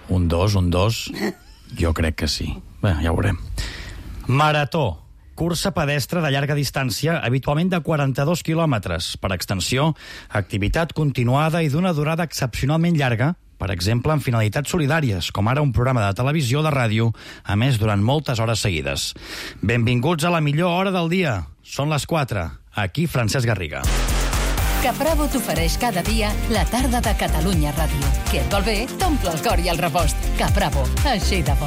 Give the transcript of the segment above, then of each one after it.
Un 2. Jo crec que sí. Bé, ja ho veurem. Marató. Cursa pedestre de llarga distància, habitualment de 42 quilòmetres. Per extensió, activitat continuada i d'una durada excepcionalment llarga, per exemple, amb finalitats solidàries, com ara un programa de televisió o de ràdio, a més durant moltes hores seguides. Benvinguts a la millor hora del dia. Són les 4. Aquí Francesc Garriga. Capravo t'ofereix cada dia la tarda de Catalunya Ràdio. Que et vol bé, t'omple el cor i el rebost. Capravo, així de bo.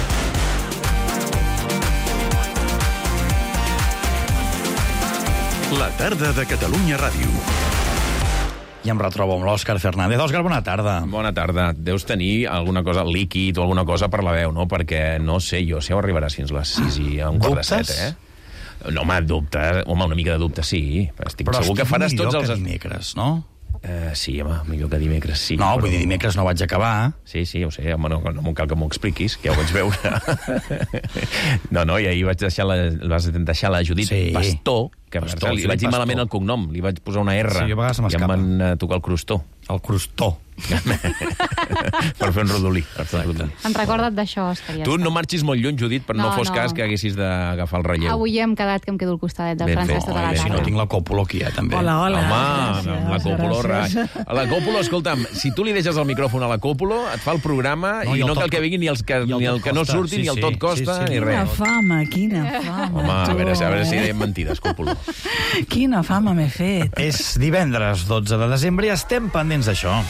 La tarda de Catalunya Ràdio. I em retrobo amb l'Òscar Fernández. Òscar, bona tarda. Bona tarda. Deus tenir alguna cosa líquid o alguna cosa per la veu, no? Perquè no sé jo si ho arribaràs fins les 6 i un quart de 7, No, home, dubte. Home, una mica de dubte, sí. Estic segur que faràs tots els... Però estic millor que dimecres, no? Sí, home, millor que dimecres, sí. No, vull dir, dimecres no vaig acabar. Sí, ho sé, home, no cal que m'ho expliquis, que ja ho vaig veure. No, i ahir vas deixar la Judit Pastor, que li vaig dir malament el cognom, li vaig posar una R. Sí, a vegades m'escapa. I em van tocar el crostó. El crostó. Per fer un rodolí. En recorda't d'això, Òscar. Tu no marxis molt lluny, Judit, però no fos cas que haguessis d'agafar el relleu. Avui ja hem quedat que em quedo al costadet del Francesc tota la tarda. Si no, tinc la Còpolo aquí, també. Hola. Home, la Còpolo, la Còpolo, escolta'm, si tu li deixes el micròfon a la Còpolo, et fa el programa i no cal que vingui ni el que no surti, ni el tot costa, ni res. Quina fama. Home, a veure si dèiem mentides, Còpolo. Quina fama m'he fet. És divendres 12 de desembre i estem pendents d'això.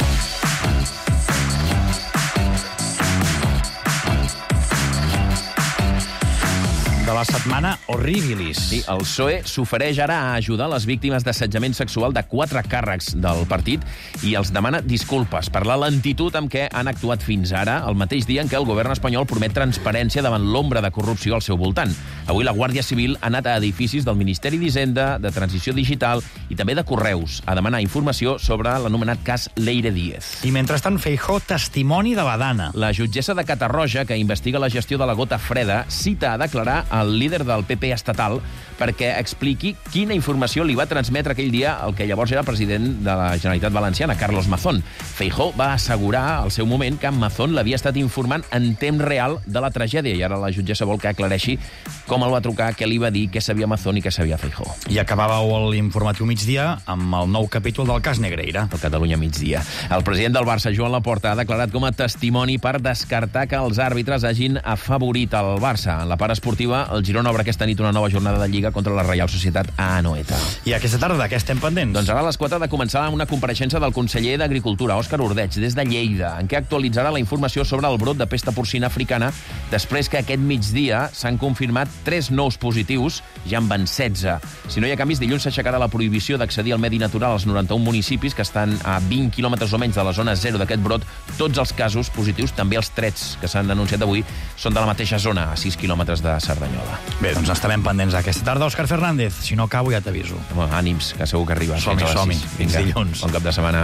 De la setmana Horribilis. Sí, el PSOE s'ofereix ara a ajudar les víctimes d'assetjament sexual de 4 càrrecs del partit i els demana disculpes per la lentitud amb què han actuat fins ara, el mateix dia en què el govern espanyol promet transparència davant l'ombra de corrupció al seu voltant. Avui la Guàrdia Civil ha anat a edificis del Ministeri d'Hisenda, de Transició Digital i també de Correus a demanar informació sobre l'anomenat cas Leire Díez. I mentrestant, Feijóo, testimoni de la Dana. La jutgessa de Catarroja, que investiga la gestió de la gota freda, cita a declarar el líder del PP estatal perquè expliqui quina informació li va transmetre aquell dia el que llavors era president de la Generalitat Valenciana, Carlos Mazón. Feijóo va assegurar al seu moment que Mazón l'havia estat informant en temps real de la tragèdia i ara la jutgessa vol que aclareixi com el va trucar, què li va dir, què sabia Mazón i què sabia Feijóo. I acabàveu l'informatiu migdia amb el nou capítol del cas Negreira. El Catalunya migdia. El president del Barça, Joan Laporta, ha declarat com a testimoni per descartar que els àrbitres hagin afavorit el Barça. En la part esportiva, el Girona obre aquesta nit una nova jornada de Lliga contra la Reial Societat a Anoeta. I aquesta tarda de què estem pendents? Doncs ara a les 4 ha de començar una compareixença del conseller d'Agricultura, Òscar Ordeig, des de Lleida, en què actualitzarà la informació sobre el brot de pesta porcina africana després que aquest migdia s'han confirmat 3 nous positius, ja en van 16. Si no hi ha canvis, dilluns s'aixecarà la prohibició d'accedir al medi natural als 91 municipis que estan a 20 quilòmetres o menys de la zona zero d'aquest brot. Tots els casos positius, també els trets que s'han denunciat avui, són de la mateixa zona, a 6 quilòmetres de Cerdanyola. Bé, doncs estarem pendents aquesta tarda. Òscar Fernández, si no acabo ja t'aviso. Home, ànims, que segur que arribes. Som-hi. Fins dilluns. Bon cap de setmana.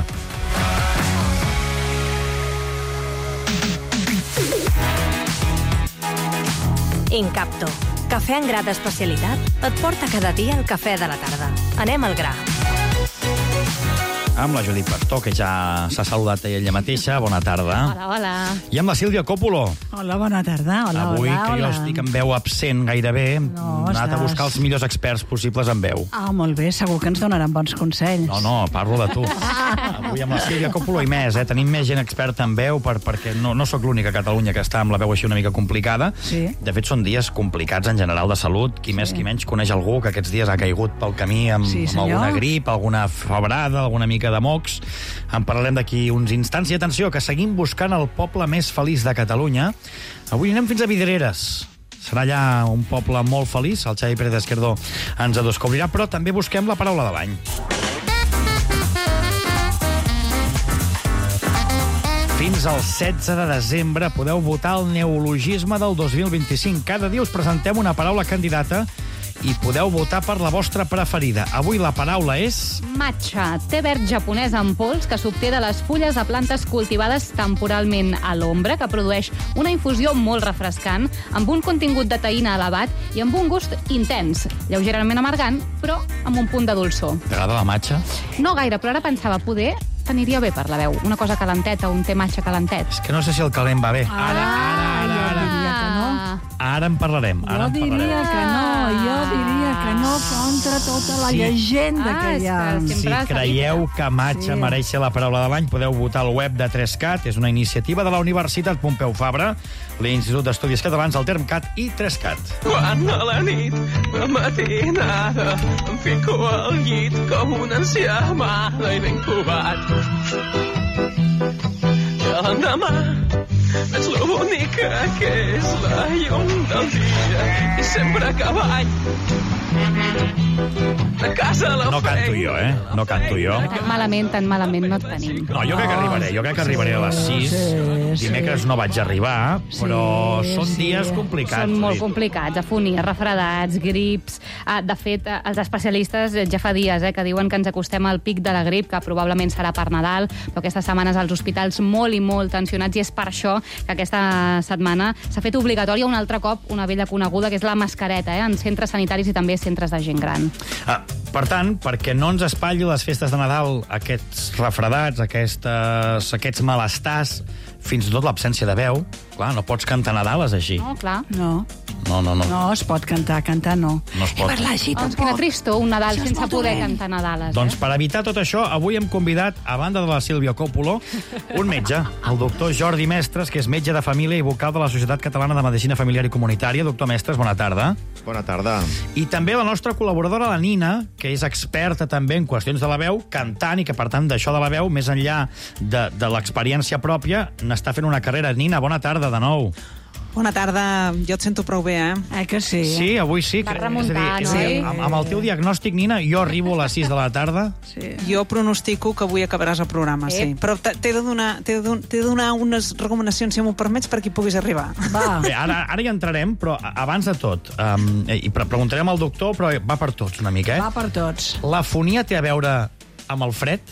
Incapto. Cafè en gra d'especialitat et porta cada dia el cafè de la tarda. Anem al gra. Amb la Judit Pastor, que ja s'ha saludat ella mateixa. Bona tarda. Hola. I amb la Sílvia Còpolo. Hola, bona tarda. Avui, que jo estic amb veu absent gairebé, hem anat a buscar els millors experts possibles en veu. Molt bé, segur que ens donaran bons consells. No, parlo de tu. Avui amb la Sílvia Còpolo i més, tenim més gent experta en veu, perquè no sóc l'única a Catalunya que està amb la veu així una mica complicada. Sí. De fet, són dies complicats en general de salut. Qui més qui menys coneix algú que aquests dies ha caigut pel camí amb alguna grip, alguna febrada, alguna mica de mocs. En parlarem d'aquí uns instants. I atenció, que seguim buscant el poble més feliç de Catalunya. Avui anem fins a Vidreres. Serà allà un poble molt feliç. El Xavi Pérez Esquerdó ens ho descobrirà, però també busquem la paraula de l'any. Fins al 16 de desembre podeu votar el neologisme del 2025. Cada dia us presentem una paraula candidata i podeu votar per la vostra preferida. Avui la paraula és... Matcha, té verd japonès en pols que s'obté de les fulles de plantes cultivades temporalment a l'ombra, que produeix una infusió molt refrescant, amb un contingut de taïna elevat i amb un gust intens, lleugerament amargant, però amb un punt de dolçor. T'agrada la matxa? No gaire, però ara pensava, poder t'aniria bé per la veu? Una cosa calenteta, un té matxa calentet? És que no sé si el calent va bé. Ara en parlarem. Jo diria que no contra tota la llegenda que hi ha. Si creieu que matxa mereix ser la paraula de l'any, podeu votar al web de 3CAT. És una iniciativa de la Universitat Pompeu Fabra, l'Institut d'Estudis Catalans, el Termcat i 3CAT. Quan a la nit, la matinada, em fico al llit com una ancià amada i ben covat. I a l'endemà veig lo bonica que és la llum del dia i sempre a cavall de casa a la No canto jo, No canto jo. Tan malament no et tenim. No, jo crec que arribaré a les 6. Dimecres no vaig arribar, però són dies complicats. Són molt complicats. Afonies, refredats, grips... De fet, els especialistes ja fa dies que diuen que ens acostem al pic de la grip, que probablement serà per Nadal, però aquestes setmanes als hospitals molt i molt tensionats, i és per això que aquesta setmana s'ha fet obligatòria un altre cop una vella coneguda, que és la mascareta, en centres sanitaris i també centres de gent gran. Per tant, perquè no ens espatlli les festes de Nadal aquests refredats, aquests malestars, fins i tot l'absència de veu, clar, no pots cantar Nadales així. No, clar. No. No, es pot cantar no. No es pot. Parlar així, Doncs quina tristor, un Nadal sense poder cantar Nadales. Doncs per evitar tot això, avui hem convidat, a banda de la Sílvia Coppola, un metge, el doctor Jordi Mestres, que és metge de família i vocal de la Societat Catalana de Medicina Familiar i Comunitària. Doctor Mestres, bona tarda. Bona tarda. I també la nostra col·laboradora, la Nina, que és experta també en qüestions de la veu, cantant, i que, per tant, d'això de la veu, més enllà de l'experiència pròpia, n'està fent una carrera. Nina, bona tarda de nou. Bona tarda. Jo et sento prou bé, que sí? Sí, avui sí. Va remuntar, és a dir, amb el teu diagnòstic, Nina, jo arribo a les 6 de la tarda. Sí. Jo pronostico que avui acabaràs el programa, sí. Però t'he de donar unes recomanacions, si m'ho permets, perquè hi puguis arribar. Va. Bé, ara hi entrarem, però abans de tot, i preguntarem al doctor, però va per tots una mica, Va per tots. L'afonia té a veure amb el fred?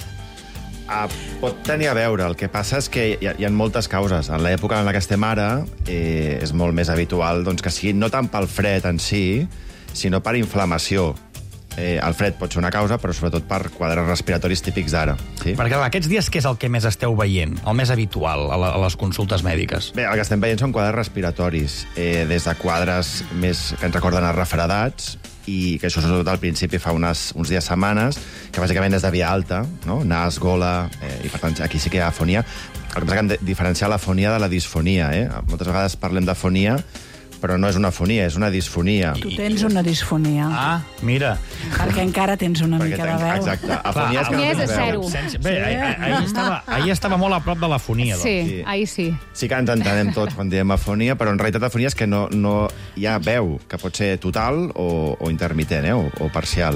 Pot tenir a veure. El que passa és que hi ha moltes causes. En l'època en la que estem ara és molt més habitual que sigui no tant pel fred en si, sinó per inflamació. El fred pot ser una causa, però sobretot per quadres respiratoris típics d'ara. Sí? Perquè aquests dies què és el que més esteu veient, el més habitual a les consultes mèdiques? Bé, el que estem veient són quadres respiratoris, des de quadres més que ens recorden a refredats, i que això sobretot al principi fa uns dies, setmanes, que bàsicament és de via alta, no? Nas, gola, i per tant aquí sí que hi ha afonia. El que passa que hem de diferenciar l'afonia de la disfonia. Moltes vegades parlem d'afonia, però no és una afonia, és una disfonia. Tu tens una disfonia. Mira. Perquè encara tens una mica de veu. Exacte. Afonia és que no és tens zero. veu. Bé, ahir estava molt a prop de l'afonia. Sí, ahir sí. Sí que ens entenem tots quan diem afonia, però en realitat afonia és que no hi ha veu, que pot ser total o intermitent, o parcial.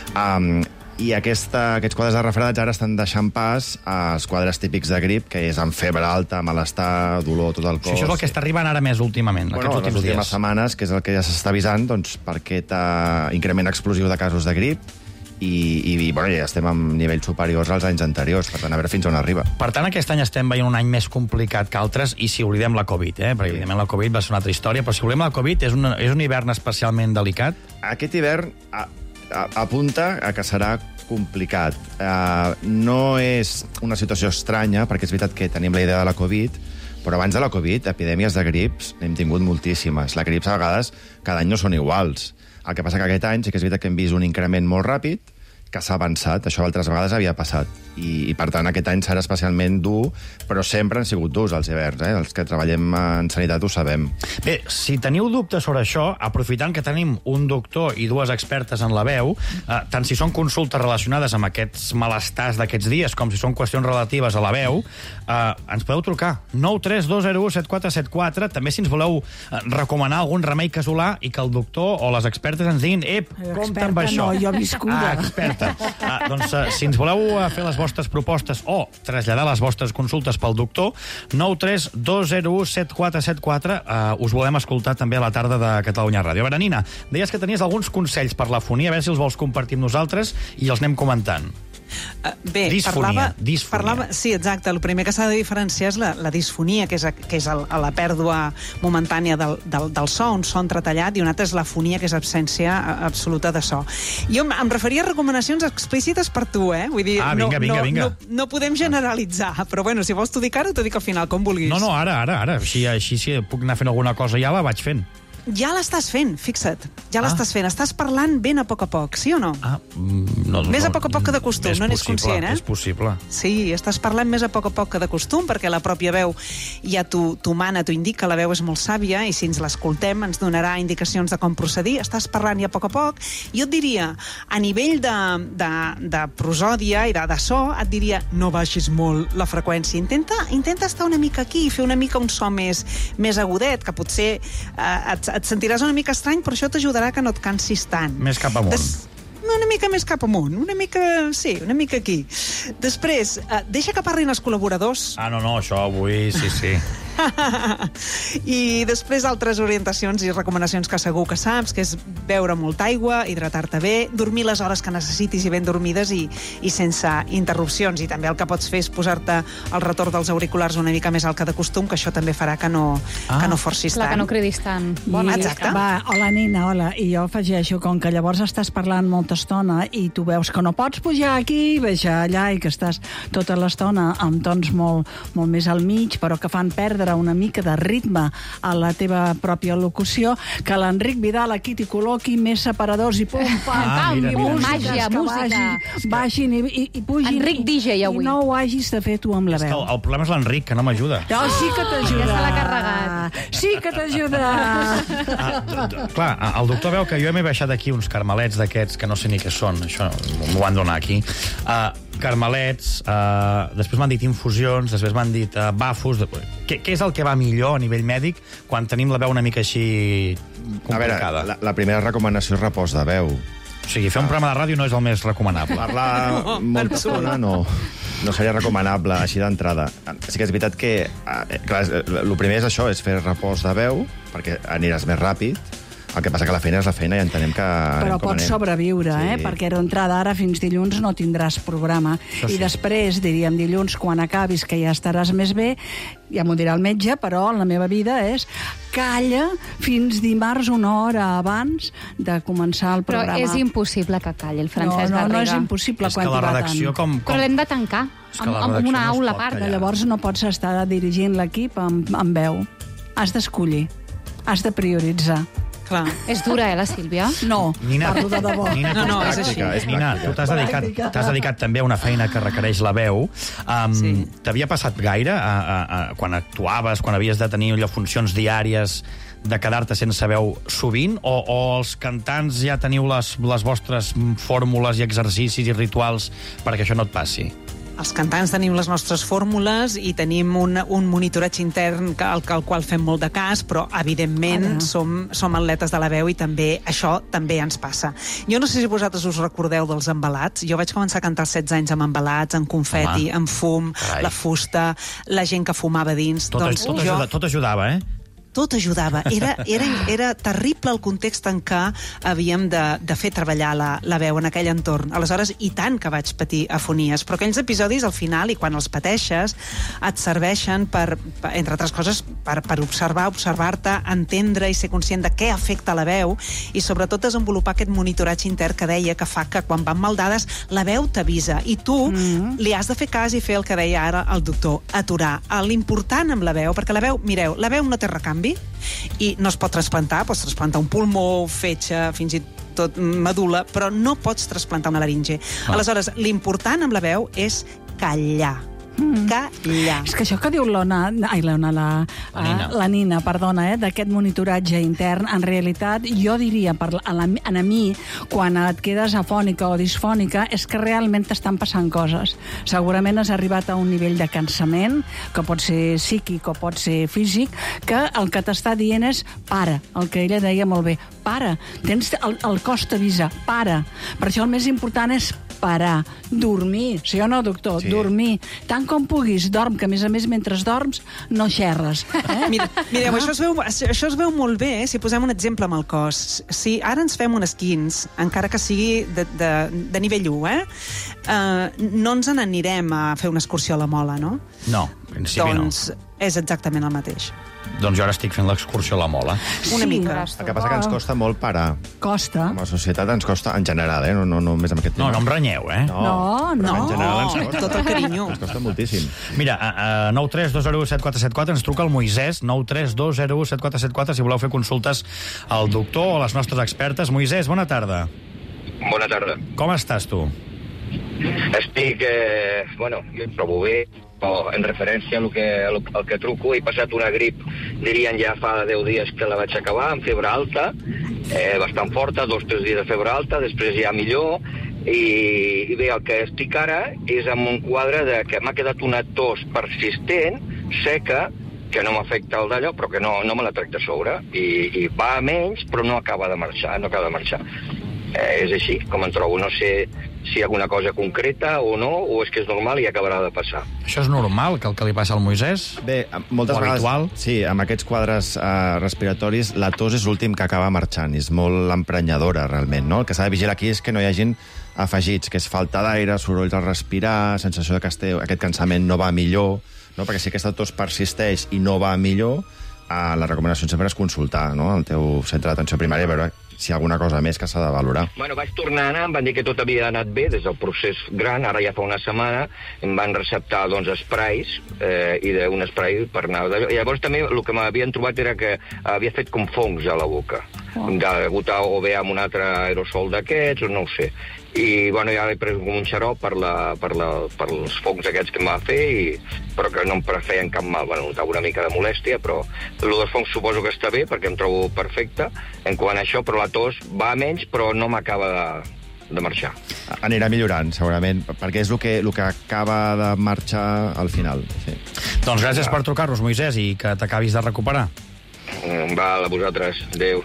I aquests quadres de refredats ara estan deixant pas als quadres típics de grip, que és amb febre alta, malestar, dolor, tot el cos. Això és el que està arribant ara més últimament, aquests últims les últimes dies. setmanes, que és el que ja s'està avisant, per aquest increment explosiu de casos de grip, i ja estem amb nivells superiors als anys anteriors, per tant, a veure fins on arriba. Per tant, aquest any estem veient un any més complicat que altres, i si oblidem la Covid, perquè evidentment la Covid va ser una altra història, però si oblidem la Covid, és un hivern especialment delicat? Aquest hivern apunta a que serà complicat. No és una situació estranya, perquè és veritat que tenim la idea de la Covid, però abans de la Covid, epidèmies de grips n'hem tingut moltíssimes. Les grips, a vegades, cada any no són iguals. El que passa que aquest any sí que és veritat que hem vist un increment molt ràpid, que s'ha avançat. Això altres vegades havia passat. I per tant, aquest any serà especialment dur, però sempre han sigut durs els hiverns. Els que treballem en sanitat ho sabem. Bé, si teniu dubtes sobre això, aprofitant que tenim un doctor i dues expertes en la veu, tant si són consultes relacionades amb aquests malestars d'aquests dies, com si són qüestions relatives a la veu, ens podeu trucar. 932017474. També si ens voleu recomanar algun remei casolà i que el doctor o les expertes ens diguin compte amb això. No, jo viscuda. Experta. Doncs si ens voleu fer les vostres propostes o traslladar les vostres consultes pel doctor, 932017474, us volem escoltar també a la tarda de Catalunya Ràdio. A veure, Nina, deies que tenies alguns consells per l'afonia, a veure si els vols compartir amb nosaltres i els anem comentant. Bé, disfonia. Sí, exacte. El primer que s'ha de diferenciar és la disfonia, que és la pèrdua momentània del so, un so entretallat, i un altre és la fonia, que és absència absoluta de so. Jo em referia a recomanacions explícites per tu, Vull dir, vinga. no podem generalitzar, però bueno, si vols t'ho dic ara o t'ho dic al final, com vulguis. No, ara. Així si puc anar fent alguna cosa ja la vaig fent. Ja l'estàs fent, fixa't. Ja l'estàs fent. Estàs parlant ben a poc, sí o no? Més a poc que de costum, no n'és conscient, És possible. Sí, estàs parlant més a poc que de costum, perquè la pròpia veu ja t'ho mana, t'ho indica, la veu és molt sàvia, i si ens l'escoltem ens donarà indicacions de com procedir. Estàs parlant ja a poc. Jo et diria, a nivell de prosòdia i de so, et diria, no baixis molt la freqüència. Intenta estar una mica aquí, fer una mica un so més agudet, que potser et sentiràs una mica estrany, però això t'ajudarà que no et cansis tant. Més cap amunt. Una mica més cap amunt, una mica aquí. Després, deixa que parlin els col·laboradors. No, això avui sí. I després altres orientacions i recomanacions que segur que saps, que és beure molta aigua, hidratar-te bé, dormir les hores que necessitis i ben dormides i sense interrupcions. I també el que pots fer és posar-te el retorn dels auriculars una mica més alt que de costum, que això també farà que no forcis tant. Que no cridis tant. Exacte. Hola, Nina, hola. I jo afegeixo, com que llavors estàs parlant molta estona i tu veus que no pots pujar aquí, baixar allà, i que estàs tota l'estona amb tons molt més al mig, però que fan perdre una mica de ritme a la teva pròpia locució, que l'Enric Vidal aquí t'hi col·loqui més separadors i pum, pam, i música. Baixin i pugin. Enric DJ avui. I no ho hagis de fer tu amb la veu. El problema és l'Enric, que no m'ajuda. Sí que t'ajuda. Ja se l'ha carregat. Sí que t'ajuda. Clar, el doctor veu que jo m'he baixat aquí uns carmelets d'aquests que no sé ni què són, això m'ho van donar aquí. Carmelets, després m'han dit infusions, després m'han dit bafos. Què és el que va millor a nivell mèdic quan tenim la veu una mica així complicada? A veure, la primera recomanació és repòs de veu. O sigui, fer un programa de ràdio no és el més recomanable. Parlar molta estona no seria recomanable així d'entrada. Sí que és veritat que el primer és això, és fer repòs de veu, perquè aniràs més ràpid. El que passa que la feina és la feina i entenem que... Però pots sobreviure, perquè d'entrada ara fins dilluns no tindràs programa. I després, diríem dilluns, quan acabis, que ja estaràs més bé, ja m'ho dirà el metge, però la meva vida és calla fins dimarts una hora abans de començar el programa. Però és impossible que calli el Francesc Garriga. No és impossible quan t'hi va tant. Però l'hem de tancar amb una aula a part. Llavors no pots estar dirigint l'equip amb veu. Has d'escollir, has de prioritzar. Clar. És dura, la Sílvia? No, Nina, parlo de debò. Nina, no, és així. Nina, tu t'has dedicat també a una feina que requereix la veu. T'havia passat gaire quan actuaves, quan havies de tenir funcions diàries, de quedar-te sense veu sovint, o els cantants ja teniu les vostres fórmules i exercicis i rituals perquè això no et passi? Els cantants tenim les nostres fórmules i tenim un monitoratge intern al qual fem molt de cas, però evidentment som atletes de la veu i també això també ens passa. Jo no sé si vosaltres us recordeu dels embalats. Jo vaig començar a cantar als 16 anys amb embalats, amb confeti, amb fum, la fusta, la gent que fumava dins. Tot ajudava, Tot ajudava. Era terrible el context en què havíem de fer treballar la veu en aquell entorn. Aleshores, i tant que vaig patir afonies. Però aquells episodis, al final, i quan els pateixes, et serveixen per entre altres coses, per observar-te, entendre i ser conscient de què afecta la veu i, sobretot, desenvolupar aquest monitoratge intern que deia que fa que, quan van mal dades, la veu t'avisa. I tu li has de fer cas i fer el que deia ara el doctor, aturar. L'important amb la veu, perquè la veu, mireu, la veu no té recanvi, i no es pot trasplantar, pots trasplantar un pulmó, fetge, fins i tot medul·la, però no pots trasplantar una laringe. Aleshores, l'important amb la veu és callar. Callar. És que això que diu la Nina, perdona, d'aquest monitoratge intern, en realitat, jo diria, a mi, quan et quedes afònica o disfònica, és que realment t'estan passant coses. Segurament has arribat a un nivell de cansament, que pot ser psíquic o pot ser físic, que el que t'està dient és para, el que ella deia molt bé, para. El cos t'avisa, para. Per això el més important és parar, dormir, sí o no, doctor? Sí. Dormir. Tant com puguis, dorm, que a més, mentre dorms, no xerres. Mireu, això es veu molt bé si posem un exemple amb el cos. Si ara ens fem un esquins, encara que sigui de nivell 1, no ens n'anirem a fer una excursió a la Mola, no? No, en principi doncs és exactament el mateix. Doncs jo ara estic fent l'excursió a la Mola. Una mica. El que passa que ens costa molt parar. Costa. Com a societat ens costa, en general, no només amb aquest tema. No em renyeu, No. Però en general ens costa. Tot el carinyo. Ens costa moltíssim. Mira, 932017474 ens truca el Moisès, 932017474, si voleu fer consultes al doctor o a les nostres expertes. Moisès, bona tarda. Bona tarda. Com estàs, tu? Estic, jo em trobo bé, però en referència al que truco, he passat una grip, dirien ja fa 10 dies que la vaig acabar, amb febre alta, bastant forta, 2 o 3 dies de febre alta, després ja millor, i bé, el que estic ara és amb un quadre de que m'ha quedat una tos persistent, seca, que no m'afecta el d'allò, però que no me la trec de sobre, i va a menys, però no acaba de marxar, és així, com em trobo. No sé si hi ha alguna cosa concreta o no, o és que és normal i acabarà de passar. Això és normal, que el que li passa al Moisès? Bé, moltes vegades... Sí, amb aquests quadres respiratoris, la tos és l'últim que acaba marxant, és molt emprenyadora, realment, no? El que s'ha de vigilar aquí és que no hi hagin afegits, que és falta d'aire, sorolls al respirar, sensació de que aquest cansament no va millor, no? Perquè si aquesta tos persisteix i no va millor, la recomanació sempre és consultar, no?, el teu centre d'atenció primària, a veure si hi ha alguna cosa més que s'ha de valorar. Bueno, vaig tornar a anar, em van dir que tot havia anat bé des del procés gran, ara ja fa una setmana, em van receptar, doncs, esprais, i d'un esprai per anar... Llavors també el que m'havien trobat era que havia fet com fongs a la boca, degut o bé amb un altre aerosol d'aquests, o no ho sé. I, bueno, ja he pres un xarop per els fongs aquests que em va fer, però que no em feien cap mal. Bueno, notava una mica de molèstia, però el dels fongs suposo que està bé, perquè em trobo perfecte en quant a això, però la tos va a menys, però no m'acaba de marxar. Anirà millorant, segurament, perquè és el que acaba de marxar al final. Sí. Doncs gràcies per trucar-nos, Moisès, i que t'acabis de recuperar. Val, a vosaltres. Adéu.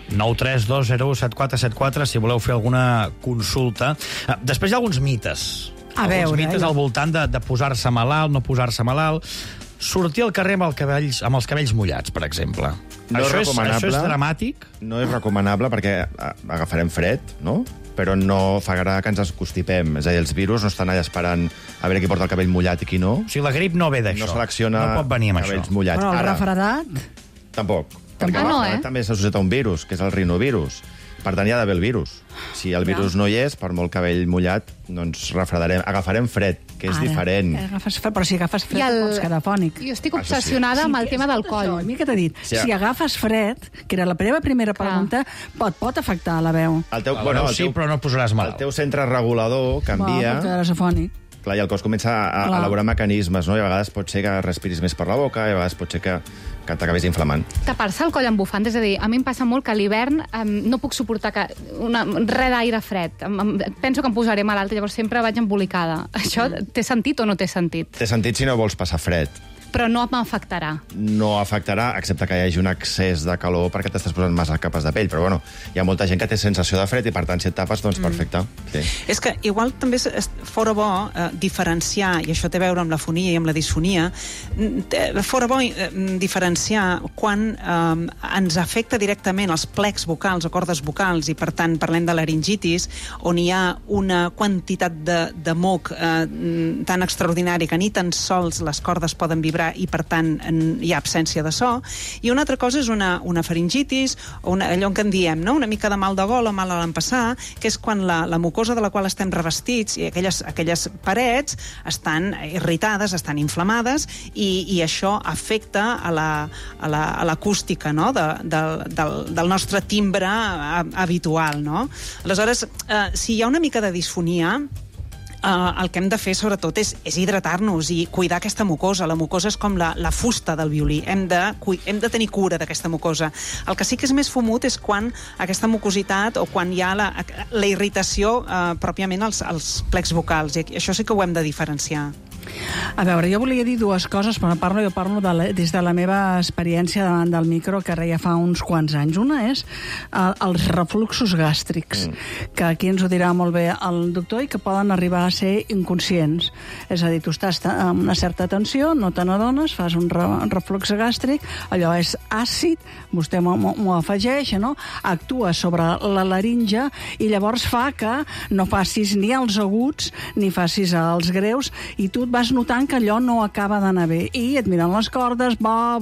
932017474, si voleu fer alguna consulta. Després hi ha alguns mites. Alguns mites al voltant de posar-se malalt, no posar-se malalt. Sortir al carrer amb els cabells mullats, per exemple. Això és dramàtic? No és recomanable perquè agafarem fred, no? Però no fa gra que ens escostipem. És a dir, els virus no estan allà esperant a veure qui porta el cabell mullat i qui no. O sigui, la grip no ve d'això. No selecciona cabells mullats. Però el refredat? Tampoc. Perquè també s'associat a un virus, que és el rinovirus. Per tant, hi ha d'haver el virus. Si el virus no hi és, per molt cabell mullat, doncs refredarem. Agafarem fred, que és diferent. Però si agafes fred, pots quedar fònic. Jo estic obsessionada amb el tema del coll. Mira què t'he dit. Si agafes fred, que era la primera pregunta, pot afectar la veu. Sí, però no et posaràs malalt. El teu centre regulador canvia. Quedaràs afònic. Clar, i el cos comença a elaborar mecanismes, no? I a vegades pot ser que respiris més per la boca, i a vegades pot ser que t'acabis inflamant. Tapar-se el coll amb bufanda, és a dir, a mi em passa molt que a l'hivern no puc suportar res d'aire fred. Penso que em posaré malalt, llavors sempre vaig embolicada. Això té sentit o no té sentit? Té sentit si no vols passar fred. Però no m'afectarà. No afectarà, excepte que hi hagi un excés de calor perquè t'estàs posant massa capes de pell. Però, bueno, hi ha molta gent que té sensació de fred i, per tant, si et tapes, doncs perfecte. Sí. És que igual també fora bo diferenciar, i això té a veure amb la fonia i amb la disfonia, fora bo diferenciar quan ens afecta directament els plecs vocals o cordes vocals, i, per tant, parlem de laringitis, on hi ha una quantitat de moc tan extraordinari que ni tan sols les cordes poden vibrar i, per tant, hi ha absència de so. I una altra cosa és una faringitis, o allò que en diem, no? Una mica de mal de gola, mal a l'empassar, que és quan la mucosa de la qual estem revestits i aquelles parets estan irritades, estan inflamades, i això afecta a l'acústica, no? del nostre timbre habitual, no? Aleshores, si hi ha una mica de disfonia, el que hem de fer, sobretot, és hidratar-nos i cuidar aquesta mucosa. La mucosa és com la fusta del violí. Hem de tenir cura d'aquesta mucosa. El que sí que és més fumut és quan aquesta mucositat, o quan hi ha la irritació pròpiament als plecs vocals. I això sí que ho hem de diferenciar. A veure, jo volia dir dues coses, però jo parlo des de la meva experiència davant del micro, que ara ja fa uns quants anys. Una és els refluxos gàstrics, que aquí ens ho dirà molt bé el doctor, i que poden arribar a ser inconscients. És a dir, tu estàs amb una certa tensió, no te n'adones, fas un reflux gàstric, allò és àcid, vostè m'ho afegeix, no? Actua sobre la laringe i llavors fa que no facis ni els aguts ni facis els greus, i tu et vas notant que allò no acaba d'anar bé, i et miren les cordes, va,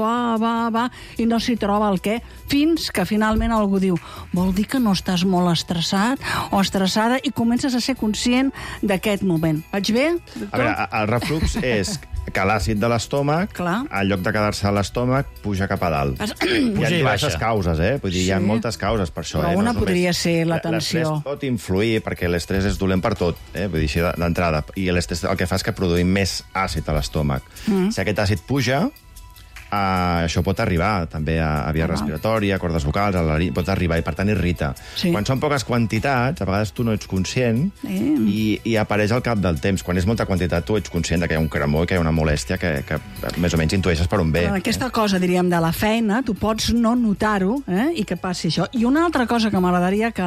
i no s'hi troba el què, fins que finalment algú diu, vol dir que no estàs molt estressat o estressada, i comences a ser conscient d'aquest moment. Vaig bé, doctor? A veure, el reflux és que l'àcid de l'estómac, en lloc de quedar-se a l'estómac, puja cap a dalt. Hi ha diverses causes, Vull dir, hi ha moltes causes per això. Però una podria ser la tensió. L'estrès pot influir, perquè l'estrès és dolent per tot, Vull dir, així d'entrada. I l'estrès el que fa és que produïm més àcid a l'estómac. Si aquest àcid puja, això pot arribar també a via respiratòria, a cordes vocals, pot arribar, i per tant irrita. Quan són poques quantitats, a vegades tu no ets conscient i apareix al cap del temps. Quan és molta quantitat, tu ets conscient que hi ha un cremor, que hi ha una molèstia que més o menys intueixes per on ve. Aquesta cosa, diríem, de la feina, tu pots no notar-ho i que passi això. I una altra cosa que m'agradaria que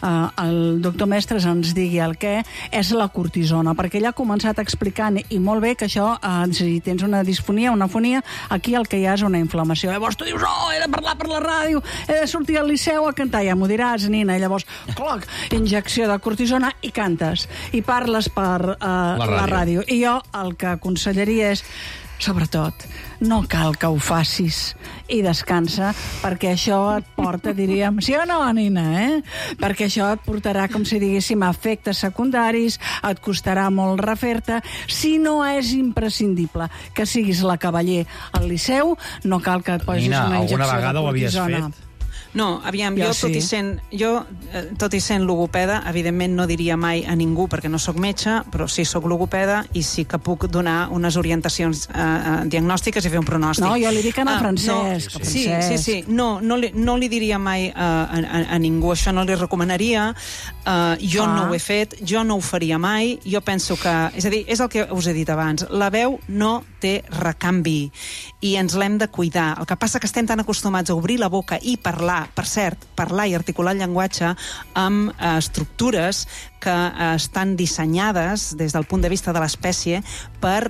el doctor Mestres ens digui el què és la cortisona, perquè ell ha començat explicant, i molt bé, que això, si tens una disfonia, una afonia, aquí el que hi ha és una inflamació. Llavors tu dius, he de parlar per la ràdio, he de sortir al Liceu a cantar, ja m'ho diràs, Nina, i llavors, cloc, injecció de cortisona, i cantes, i parles per la ràdio. I jo el que aconsellaria és, sobretot, no cal que ho facis, i descansa, perquè això et porta, diríem, sí o no, Nina, Perquè això et portarà, com si diguéssim, a efectes secundaris, et costarà molt refer-te. Si no és imprescindible que siguis la cavaller al Liceu, no cal que et posis una injecció de cortisona. Nina, alguna vegada ho havies fet? No, aviam, jo tot i sent logopeda, evidentment no diria mai a ningú, perquè no sóc metge, però sí sóc logopeda i sí que puc donar unes orientacions diagnòstiques i fer un pronòstic. No, jo li dic a Francesc. Sí. No li diria mai a ningú, això no li recomanaria. Jo no ho he fet, jo no ho faria mai. Jo penso que, és a dir, és el que us he dit abans, la veu no té recanvi i ens l'hem de cuidar. El que passa que estem tan acostumats a obrir la boca i parlar, per cert, parlar i articular el llenguatge amb estructures que estan dissenyades des del punt de vista de l'espècie per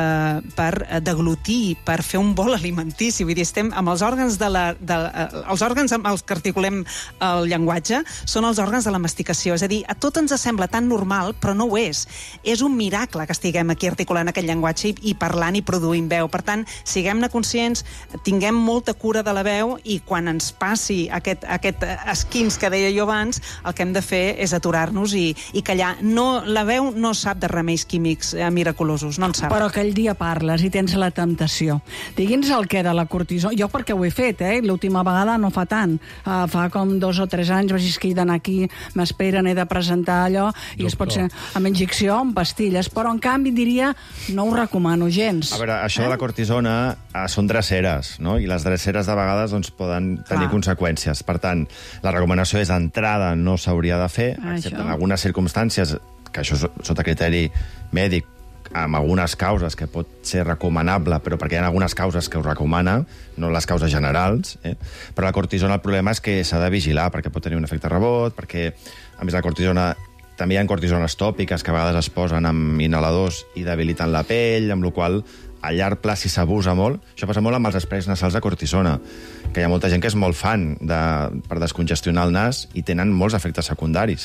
deglutir, per fer un bol alimentici. Vull dir, estem amb els òrgans els òrgans amb els que articulem el llenguatge són els òrgans de la masticació. És a dir, a tot ens sembla tan normal, però no ho és. És un miracle que estiguem aquí articulant aquest llenguatge i parlant i produint veu. Per tant, siguem-ne conscients, tinguem molta cura de la veu, i quan ens passi aquest esquins que deia jo abans, el que hem de fer és aturar-nos i callar. La veu no sap de remeis químics miraculosos, no en sap. Però aquell dia parles i tens la temptació. Digui'ns el què de la cortisona. Jo perquè ho he fet, l'última vegada no fa tant. Fa com 2 o 3 anys vaig d'anar aquí, m'esperen, he de presentar allò, i es pot ser amb injecció, amb pastilles, però en canvi diria, no ho recomano gens. A veure, això de la cortisona són dreceres, no? I les dreceres de vegades poden tenir conseqüències. Per tant, la recomanació és d'entrada no s'hauria de fer, excepte en algunes circumstàncies, que això sota criteri mèdic, amb algunes causes que pot ser recomanable, però perquè hi ha algunes causes que ho recomana, no les causes generals. Però la cortisona, el problema és que s'ha de vigilar, perquè pot tenir un efecte rebot, perquè, a més, la cortisona també hi ha cortisones tòpiques que a vegades es posen amb inhaladors i debiliten la pell, amb la qual cosa a llarg pla, si s'abusa molt, això passa molt amb els sprays nasals de cortisona, que hi ha molta gent que és molt fan per descongestionar el nas i tenen molts efectes secundaris.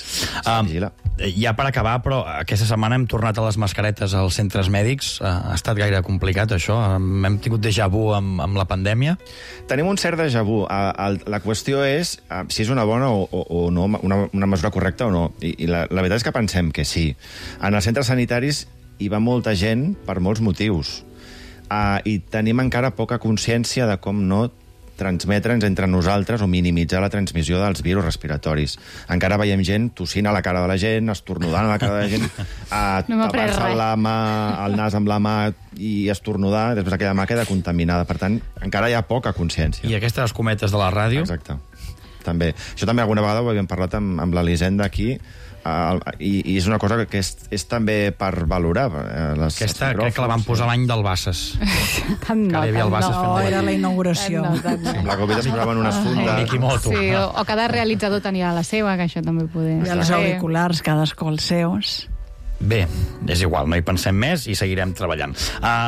Ja per acabar, però aquesta setmana hem tornat a les mascaretes als centres mèdics. Ha estat gaire complicat, això? Hem tingut déjà vu amb la pandèmia? Tenim un cert déjà vu. La qüestió és si és una bona o no, una mesura correcta o no. I la veritat és que pensem que sí. En els centres sanitaris hi va molta gent per molts motius. I tenim encara poca consciència de com no transmetre'ns entre nosaltres o minimitzar la transmissió dels virus respiratoris. Encara veiem gent tossint a la cara de la gent, estornudant a la cara de la gent, tapar-se el nas amb la mà i estornudar, després aquella mà queda contaminada. Per tant, encara hi ha poca consciència. I aquestes cometes de la ràdio? Exacte. També. Això també alguna vegada ho havíem parlat amb l'Elisenda aquí, I és una cosa que és també per valorar. Aquesta crec que la van posar l'any del Bassas. No, era la inauguració. La Covid es posaven unes fundes. Sí, o cada realitzador tenia la seva, que això també poder... I els auriculars, cadascú els seus. Bé, és igual, no hi pensem més i seguirem treballant.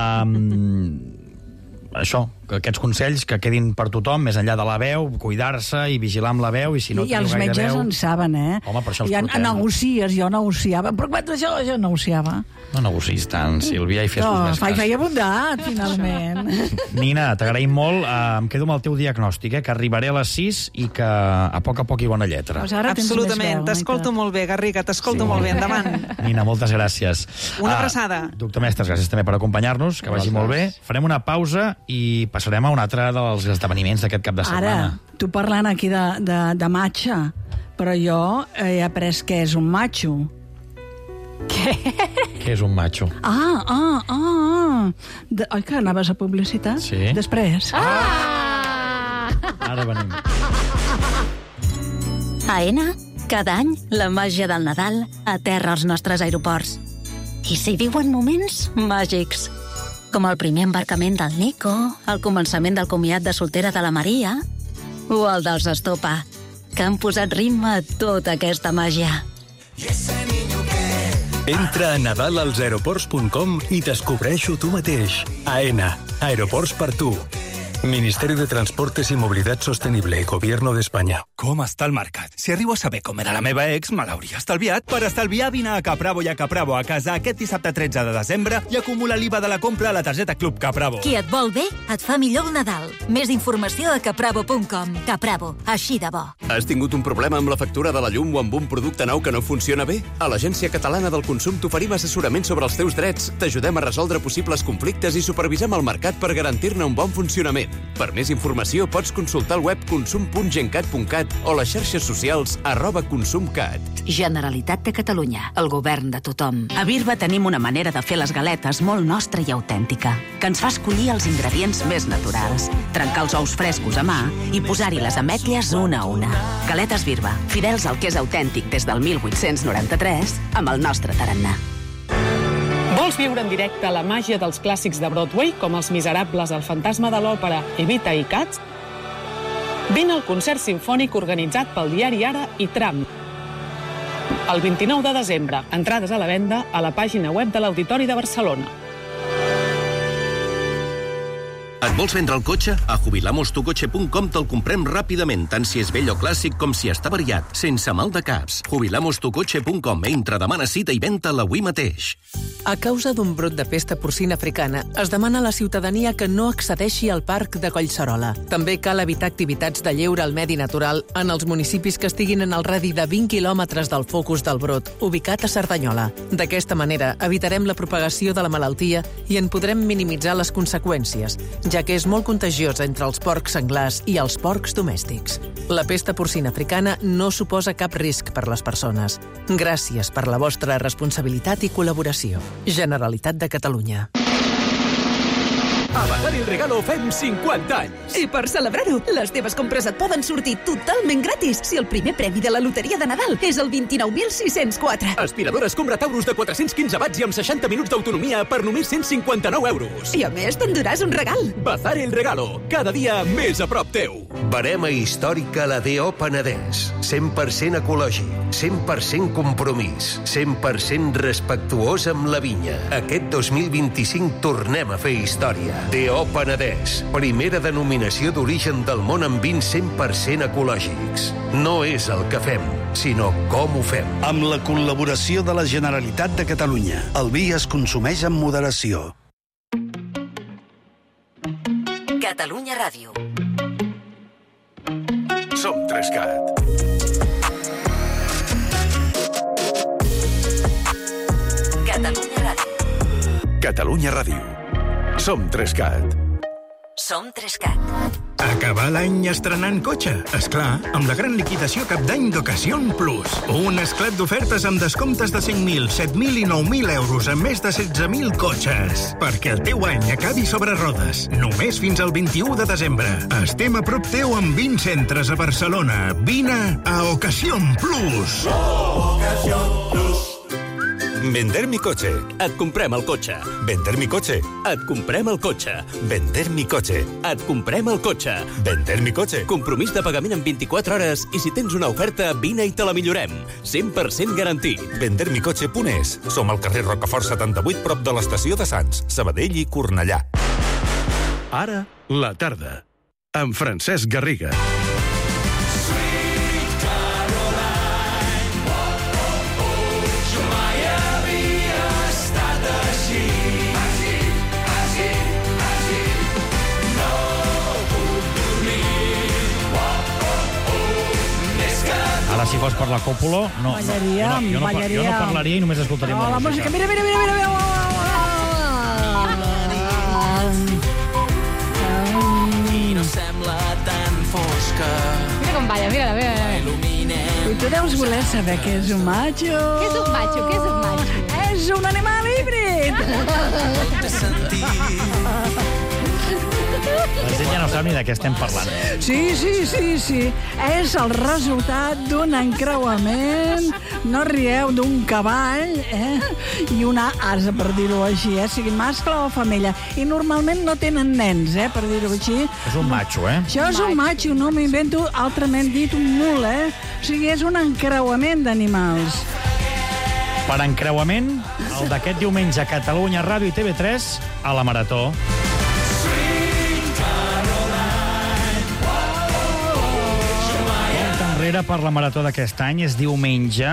Això, aquests consells que quedin per tothom, més enllà de la veu, cuidar-se i vigilar amb la veu, i si no teniu gaire veu... I els metges en saben, Home, per això els portem. Negocies, jo negociava, però mentre jo negociava. No negocis tant, Sílvia, i fes-vos més cas. Feia bondat, finalment. Nina, t'agraïm molt. Em quedo amb el teu diagnòstic, que arribaré a les 6 i que a poc i bona lletra. Absolutament, t'escolto molt bé, Garriga, t'escolto molt bé, endavant. Nina, moltes gràcies. Una abraçada. Doctor Mestres, gràcies també per acompanyar-nos, que vagi molt bé. Farem una pausa i passarem a un altre dels esdeveniments d'aquest cap de setmana. Ara, tu parlant aquí de matxa, però jo he après què és un macho. Què? Què és un macho? Oi que anaves a publicitat? Sí. Després. Ara venim. A ENA, cada any, la màgia del Nadal aterra als nostres aeroports. I s'hi viuen moments màgics, com el primer embarcament del Nico, el començament del comiat de soltera de la Maria o el dels Estopa, que han posat ritme a tota aquesta màgia. Entra a nadalalsaeroports.com i descobreix-ho tu mateix. AENA, aeroports per tu. Ministerio de Transportes y Movilidad Sostenible, Gobierno de España. Com està el mercat? Si arribo a saber com era la meva ex, me l'hauria estalviat. Per estalviar, vine a Capravo i a Capravo a casa aquest dissabte 13 de desembre i acumula l'IVA de la compra a la targeta Club Capravo. Qui et vol bé, et fa millor el Nadal. Més informació a capravo.com. Capravo, així de bo. Has tingut un problema amb la factura de la llum o amb un producte nou que no funciona bé? A l'Agència Catalana del Consum t'oferim assessorament sobre els teus drets, t'ajudem a resoldre possibles conflictes i supervisem el mercat per garantir-ne un bon funcionament. Per més informació pots consultar el web consum.gencat.cat o les xarxes socials @consumcat. Generalitat de Catalunya, el govern de tothom. A Birba tenim una manera de fer les galetes molt nostra i autèntica, que ens fa escollir els ingredients més naturals, trencar els ous frescos a mà i posar-hi les ametlles una a una. Galetes Birba, fidels al que és autèntic des del 1893, amb el nostre tarannà. Vols viure en directe la màgia dels clàssics de Broadway, com Els Miserables, El fantasma de l'òpera, Evita i Cats? Vine al concert simfònic organitzat pel diari Ara i Tram. El 29 de desembre, entrades a la venda a la pàgina web de l'Auditori de Barcelona. Et vols vendre el cotxe? A jubilamostucoche.com te'l comprem ràpidament, tant si és vell o clàssic com si està variat, sense mal de caps. Jubilamostucoche.com. Entra, demana cita i venta-la avui mateix. A causa d'un brot de pesta porcina africana, es demana a la ciutadania que no accedeixi al parc de Collserola. També cal evitar activitats de lleure al medi natural en els municipis que estiguin en el radi de 20 quilòmetres del focus del brot, ubicat a Cerdanyola. D'aquesta manera, evitarem la propagació de la malaltia i en podrem minimitzar les conseqüències, ja que és molt contagiosa entre els porcs senglars i els porcs domèstics. La pesta porcina africana no suposa cap risc per les persones. Gràcies per la vostra responsabilitat i col·laboració. Generalitat de Catalunya. A Bazar El Regalo fem 50 anys. I per celebrar-ho, les teves compres et poden sortir totalment gratis si el primer premi de la loteria de Nadal és el 29.604. Aspiradora Escombra Taurus de 415 watts i amb 60 minuts d'autonomia per només 159 euros. I a més t'enduràs un regal. Bazar El Regalo, cada dia més a prop teu. Barema històrica la D.O. Penedès. 100% ecològic, 100% compromís, 100% respectuós amb la vinya. Aquest 2025 tornem a fer història. D.O. Penedès, primera denominació d'origen del món amb vins 100% ecològics. No és el que fem, sinó com ho fem. Amb la col·laboració de la Generalitat de Catalunya, el vi es consumeix amb moderació. Catalunya Ràdio. Som 3CAT. Catalunya Ràdio. Catalunya Ràdio. Som 3CAT. Som 3CAT. Acabar l'any estrenant cotxe? Esclar, amb la gran liquidació cap d'any d'Ocasión Plus. Un esclat d'ofertes amb descomptes de 5.000, 7.000 i 9.000 euros en més de 16.000 cotxes. Perquè el teu any acabi sobre rodes. Només fins al 21 de desembre. Estem a prop teu amb 20 centres a Barcelona. Vine a Ocasión Plus. Ocasión Plus. Vender mi coche. Et comprem el cotxe. Vender mi coche. Et comprem el cotxe. Vender mi coche. Et comprem el cotxe. Vender mi coche. Compromís de pagament en 24 hores i si tens una oferta, vine i te la millorem. 100% garantit. Vendermicoche.es. Som al carrer Rocafort 78, prop de l'estació de Sants, Sabadell i Cornellà. Ara, la tarda. Amb Francesc Garriga. Ara, si fos per la còpula, no, jo no parlaria i només escoltaríem la música. Mira. I no sembla tan fosca. Mira com balla, mira. I tu deus voler saber què és un macho. Què és un macho? És un animal híbrid. La gent ja no sap ni de què estem parlant. Sí. És el resultat d'un encreuament, no rieu, d'un cavall, i una asa, per dir-ho així, sigui mascle o femella. I normalment no tenen nens, per dir-ho així. És un macho, Això és un macho, no m'invento altrament dit un mul, O sigui, és un encreuament d'animals. Per encreuament, el d'aquest diumenge a Catalunya Ràdio i TV3 a la Marató. Per la Marató d'aquest any és diumenge,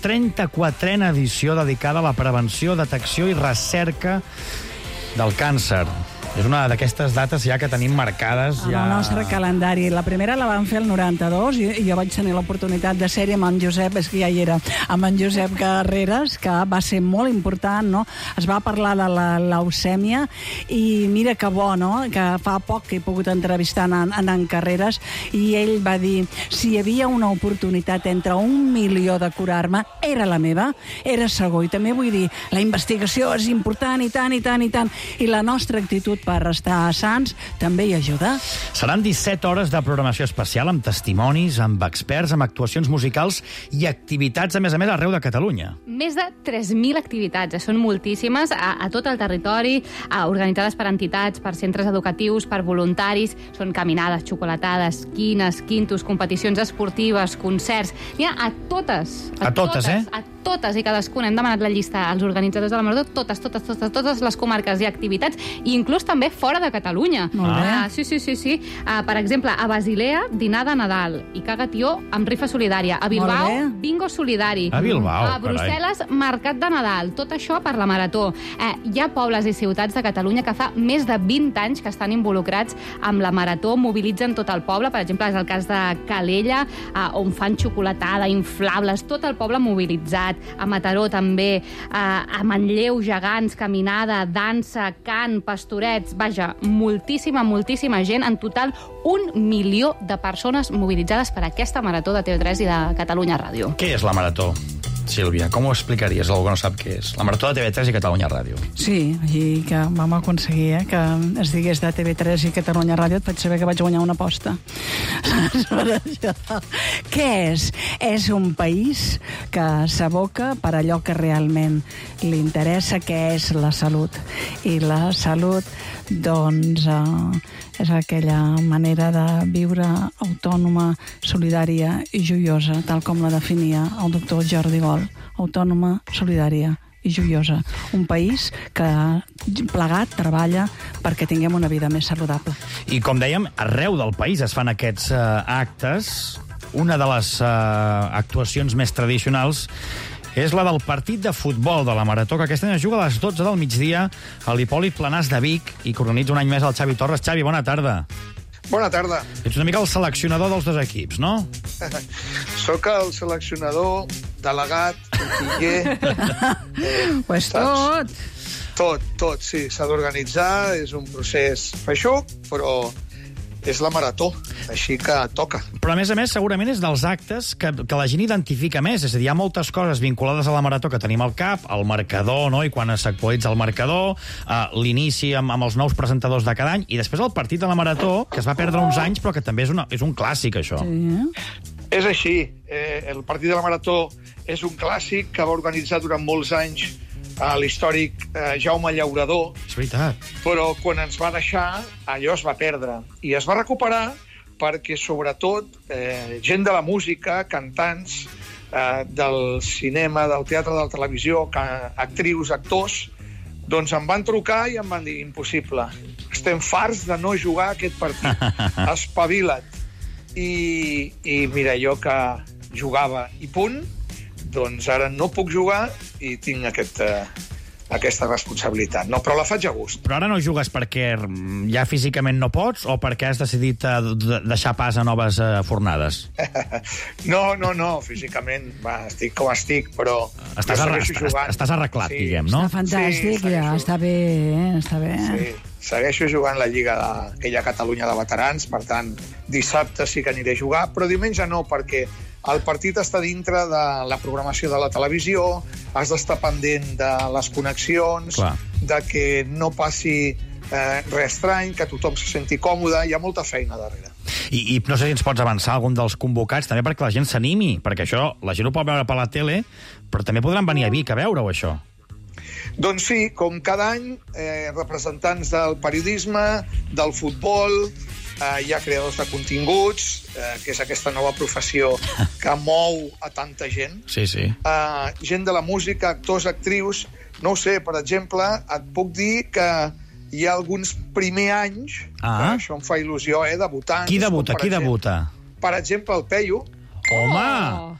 34a edició dedicada a la prevenció, detecció i recerca del càncer. És una d'aquestes dates ja que tenim marcades. En el nostre calendari. La primera la van fer el 92 i jo vaig tenir l'oportunitat de ser-hi amb en Josep, és que ja hi era, amb en Josep Carreras, que va ser molt important, no? Es va parlar de la leucèmia i mira que bo, no? Que fa poc que he pogut entrevistar en Carreras i ell va dir, si hi havia una oportunitat entre 1 milió de curar-me, era la meva, era segur. I també vull dir, la investigació és important i tant. I la nostra actitud per estar sants també hi ajuda. Seran 17 hores de programació especial amb testimonis, amb experts, amb actuacions musicals i activitats, a més, arreu de Catalunya. Més de 3.000 activitats, són moltíssimes, a tot el territori, organitzades per entitats, per centres educatius, per voluntaris. Són caminades, xocolatades, quines, quintos, competicions esportives, concerts. N'hi ha a totes. A totes, A totes i cadascuna. Hem demanat la llista als organitzadors de la Marató, totes les comarques i activitats, i inclús també fora de Catalunya. Molt bé. Sí. Per exemple, a Basilea, dinar de Nadal, i Cagatió amb rifa solidària. A Bilbao, bingo solidari. A Bilbao, a Brussel·les, mercat de Nadal. Tot això per la Marató. Hi ha pobles i ciutats de Catalunya que fa més de 20 anys que estan involucrats amb la Marató, mobilitzen tot el poble. Per exemple, és el cas de Calella, on fan xocolatada, inflables, tot el poble mobilitzat. A Mataró també, a Manlleu, gegants, caminada, dansa, cant, pastorets, vaja, moltíssima gent, en total 1 milió de persones mobilitzades per aquesta Marató de TV3 i de Catalunya Ràdio. Què és la Marató, Sílvia? Com ho explicaries, algú que no sap què és? La Marató de TV3 i Catalunya Ràdio. Sí, i que vam aconseguir que es digués de TV3 i Catalunya Ràdio. Et faig saber que vaig guanyar una aposta. Què és? És un país que s'aboca per allò que realment li interessa, que és la salut. I la salut, doncs, és aquella manera de viure autònoma, solidària i joiosa, tal com la definia el doctor Jordi Gol. Autònoma, solidària i joiosa. Un país que plegat treballa perquè tinguem una vida més saludable. I com dèiem, arreu del país es fan aquests actes. Una de les actuacions més tradicionals és la del partit de futbol de la Marató, que aquest any es juga a les 12 del migdia a l'Hipòlit Planàs de Vic i que organitza un any més el Xavi Torres. Xavi, bona tarda. Bona tarda. Ets una mica el seleccionador dels dos equips, no? Soc el seleccionador, delegat, contiller... Pues tot. Tot, sí. S'ha d'organitzar, és un procés feixuc, però és la marató, així que toca. Però, a més, segurament és dels actes que la gent identifica més. És a dir, hi ha moltes coses vinculades a la marató que tenim al cap, el marcador, no?, i quan s'actualitza el marcador, l'inici amb els nous presentadors de cada any, i després el partit de la marató, que es va perdre uns anys, però que també és un clàssic, això. És així. El partit de la marató és un clàssic que va organitzar durant molts anys l'històric Jaume Llaurador. És veritat. Però quan ens va deixar, allò es va perdre. I es va recuperar perquè, sobretot, gent de la música, cantants, del cinema, del teatre, de la televisió, actrius, actors, doncs em van trucar i em van dir: impossible, estem farts de no jugar aquest partit. Espavila't. I mira, jo que jugava i punt, doncs ara no puc jugar i tinc aquesta responsabilitat. No, però la faig a gust. Però ara no jugues perquè ja físicament no pots o perquè has decidit deixar pas a noves fornades? No, físicament estic com estic, però estàs arreglat, diguem, no? Està fantàstic, ja, està bé, està bé. Sí, segueixo jugant la Lliga aquella Catalunya de Veterans, per tant, dissabte sí que aniré a jugar, però diumenge no, perquè el partit està dintre de la programació de la televisió, has d'estar pendent de les connexions, de que no passi res estrany, que tothom se senti còmode, hi ha molta feina darrere. I no sé si ens pots avançar algun dels convocats, també perquè la gent s'animi, perquè això la gent ho pot veure per la tele, però també podran venir a Vic a veure-ho, això. Doncs sí, com cada any, representants del periodisme, del futbol, hi ha creadors de continguts, que és aquesta nova professió que mou a tanta gent. Sí. Gent de la música, actors, actrius. No ho sé, per exemple, et puc dir que hi ha alguns primer anys, que això em fa il·lusió, debutants. Qui debuta? Per exemple, el Peyu. Home!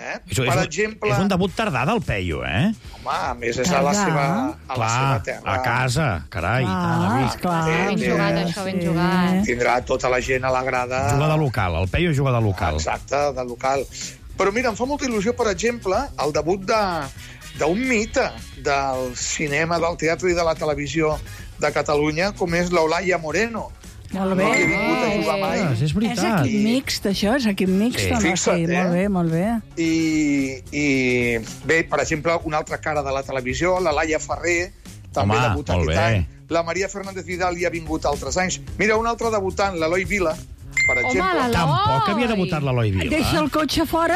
És un debut tardà del Peyu, eh? Home, a més és a la seva terra. A casa, carai. Ben jugat, això, ben jugat. Tindrà tota la gent a la grada. Juga de local, el Peyu juga de local. Exacte, de local. Però mira, em fa molta il·lusió, per exemple, el debut d'un mite del cinema, del teatre i de la televisió de Catalunya, com és l'Olaia Moreno. Molt bé. No havia vingut a jugar mai. És veritat. És equip mixt, això? És equip mixt? Sí, fixa't, Molt bé. I bé, per exemple, una altra cara de la televisió, la Laia Ferrer, també debuta aquest any. La Maria Fernández Vidal hi ha vingut altres anys. Mira, un altre debutant, l'Eloi Vila, per exemple. Tampoc havia debutat l'Eloi Vila. Deixa el cotxe fora.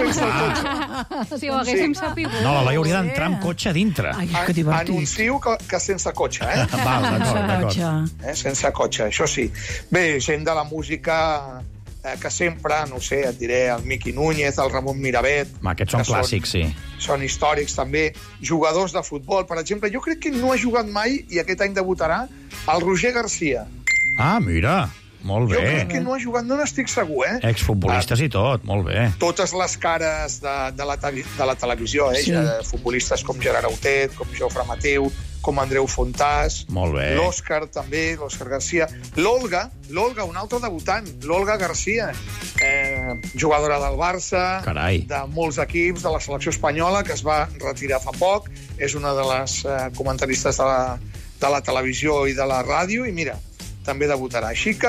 Si ho haguéssim sapigut. No, l'Eloi hauria d'entrar amb cotxe a dintre. Anuncio que sense cotxe, Val, d'acord. Sense cotxe, això sí. Bé, gent de la música que sempre, no sé, et diré, el Miqui Núñez, el Ramon Miravet... Aquests són clàssics, sí. Són històrics, també. Jugadors de futbol, per exemple. Jo crec que no ha jugat mai, i aquest any debutarà, el Roger Garcia. Ah, mira... Molt bé. Jo crec que no ha jugat, no n'estic segur, Exfutbolistes i tot, molt bé. Totes les cares de la televisió, futbolistes com Gerard Autet, com Jofre Mateu, com Andreu Fontàs, l'Òscar també, l'Òscar Garcia, l'Olga, un altre debutant, l'Olga Garcia, jugadora del Barça, de molts equips, de la selecció espanyola, que es va retirar fa poc, és una de les comentaristes de la televisió i de la ràdio, i mira, també debutarà. Així que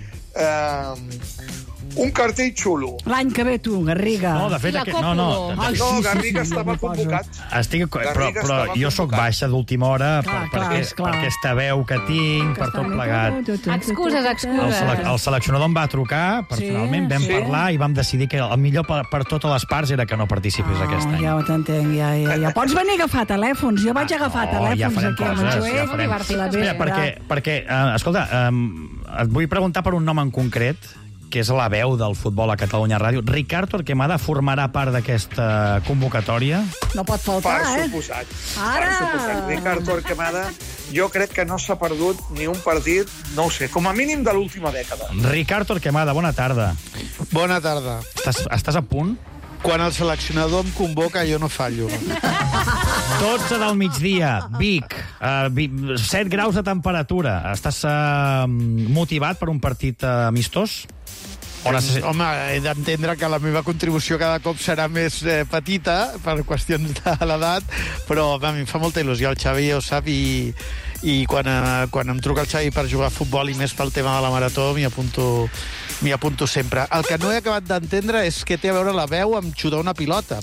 un cartell xulo. L'any que ve tu, Garriga. No, de fet... Garriga estava convocat. Però jo sóc baixa d'última hora per aquesta veu que tinc, per tot plegat. Excuses. El seleccionador em va trucar, personalment, vam parlar i vam decidir que el millor per totes les parts era que no participis aquest any. Ja ho t'entenc, ja. Pots venir a agafar telèfons. Jo vaig agafar telèfons aquí amb el Joel. Perquè, escolta, et vull preguntar per un nom en concret, que és la veu del futbol a Catalunya Ràdio. Ricard Torquemada formarà part d'aquesta convocatòria? No pot faltar, Per suposat. Ricard Torquemada, jo crec que no s'ha perdut ni un partit, no ho sé, com a mínim de l'última dècada. Ricard Torquemada, bona tarda. Bona tarda. Estàs a punt? Quan el seleccionador em convoca, jo no fallo. 12 del migdia, Vic, 7 graus de temperatura. Estàs motivat per un partit amistós? Home, he d'entendre que la meva contribució cada cop serà més petita per qüestions de l'edat, però a mi em fa molta il·lusió. El Xavi ja ho sap i i quan em truca el Xavi per jugar a futbol i més pel tema de la marató, m'hi apunto sempre. El que no he acabat d'entendre és què té a veure la veu amb xutar una pilota.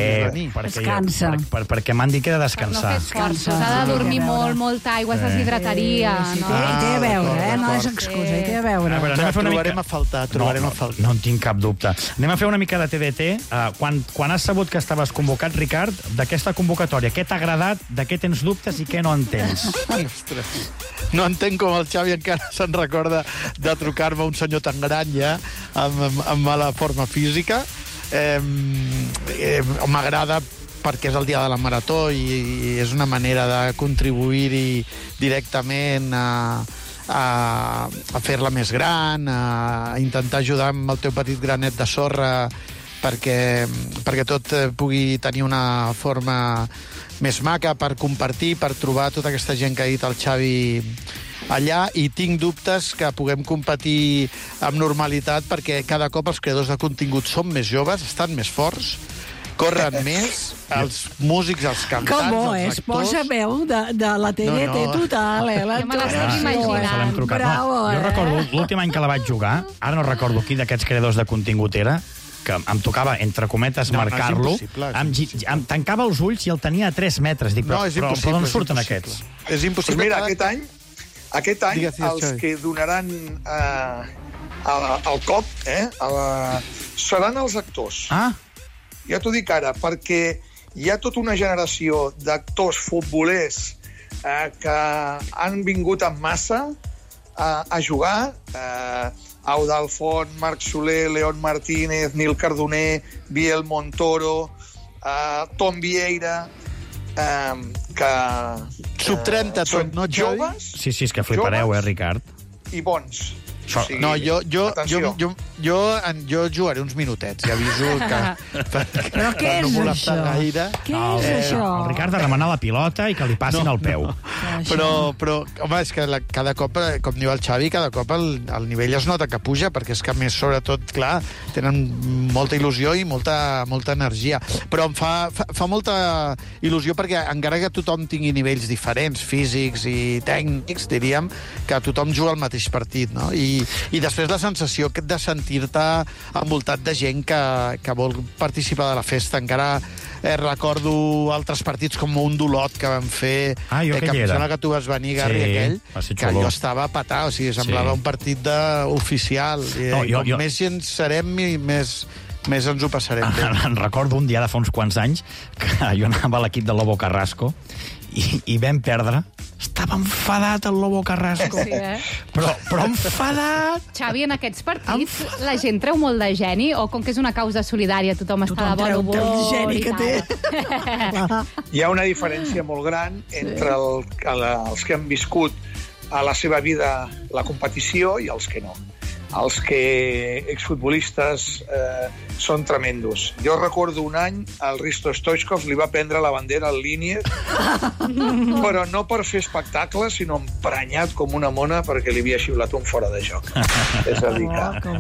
Perquè m'han dit que he de descansar. No fes força, s'ha de dormir molta aigua, es deshidrataria. Té a veure, no és excusa, té a veure. Trobarem a faltar. No en tinc cap dubte. Anem a fer una mica de TDT. Quan has sabut que estaves convocat, Ricard, d'aquesta convocatòria, què t'ha agradat, de què tens dubtes i què no entens? No entenc com el Xavi encara se'n recorda de trucar-me un senyor tan gran ja, amb mala forma física. M'agrada perquè és el dia de la marató i és una manera de contribuir-hi directament a fer-la més gran, a intentar ajudar amb el teu petit granet de sorra perquè tot pugui tenir una forma més maca per compartir, per trobar tota aquesta gent que ha dit el Xavi allà, i tinc dubtes que puguem competir amb normalitat perquè cada cop els creadors de contingut són més joves, estan més forts, corren més, els músics, els cantants, com els actors... posa veu de la TDT total, Jo me l'estic imaginant. Bravo, Jo recordo l'últim any que la vaig jugar, ara no recordo qui d'aquests creadors de contingut era, que em tocava, entre cometes, marcar-lo, em tancava els ulls i el tenia a 3 metres. Dic, però d'on surten aquests? És impossible. Mira, aquest any els que donaran el cop seran els actors. Ja t'ho dic ara, perquè hi ha tota una generació d'actors futbolers que han vingut en massa a jugar, Eudald Font, Marc Soler, León Martínez, Nil Cardoner, Biel Montoro, Tom Vieira, que sub 30 tot, no, joves? Sí, és que flipareu, Ricard? I bons. No, jo jugaré uns minutets, ja aviso que... Però què és això? Què és això? El Ricard ha de remenar la pilota i que li passin al peu. Però, home, és que cada cop, com diu el Xavi, cada cop el nivell es nota que puja, perquè és que, més, sobretot, clar, tenen molta il·lusió i molta energia. Però em fa molta il·lusió perquè, encara que tothom tingui nivells diferents, físics i tècnics, diríem, que tothom juga al mateix partit, no? I després la sensació de sentir-te envoltat de gent que vol participar de la festa. Encara recordo altres partits com un d'Olot que vam fer, que em sembla que tu vas venir, Garri, aquell, que jo estava a petar, o sigui, semblava un partit oficial. Com més gent serem, més ens ho passarem bé. En recordo un dia de fa uns quants anys que jo anava a l'equip de Lobo Carrasco i vam perdre. Estava enfadat el Lobo Carrasco. Sí, però enfadat! Xavi, en aquests partits la gent treu molt de geni o com que és una causa solidària tothom està de bon humor? Tothom treu el geni que té. Hi ha una diferència molt gran entre els que han viscut a la seva vida la competició i els que no. Els que exfutbolistes són tremendos. Jo recordo un any el Risto Stoichkov li va prendre la bandera al Línier, però no per fer espectacle, sinó emprenyat com una mona perquè li havia xiulat un fora de joc. És a dir que...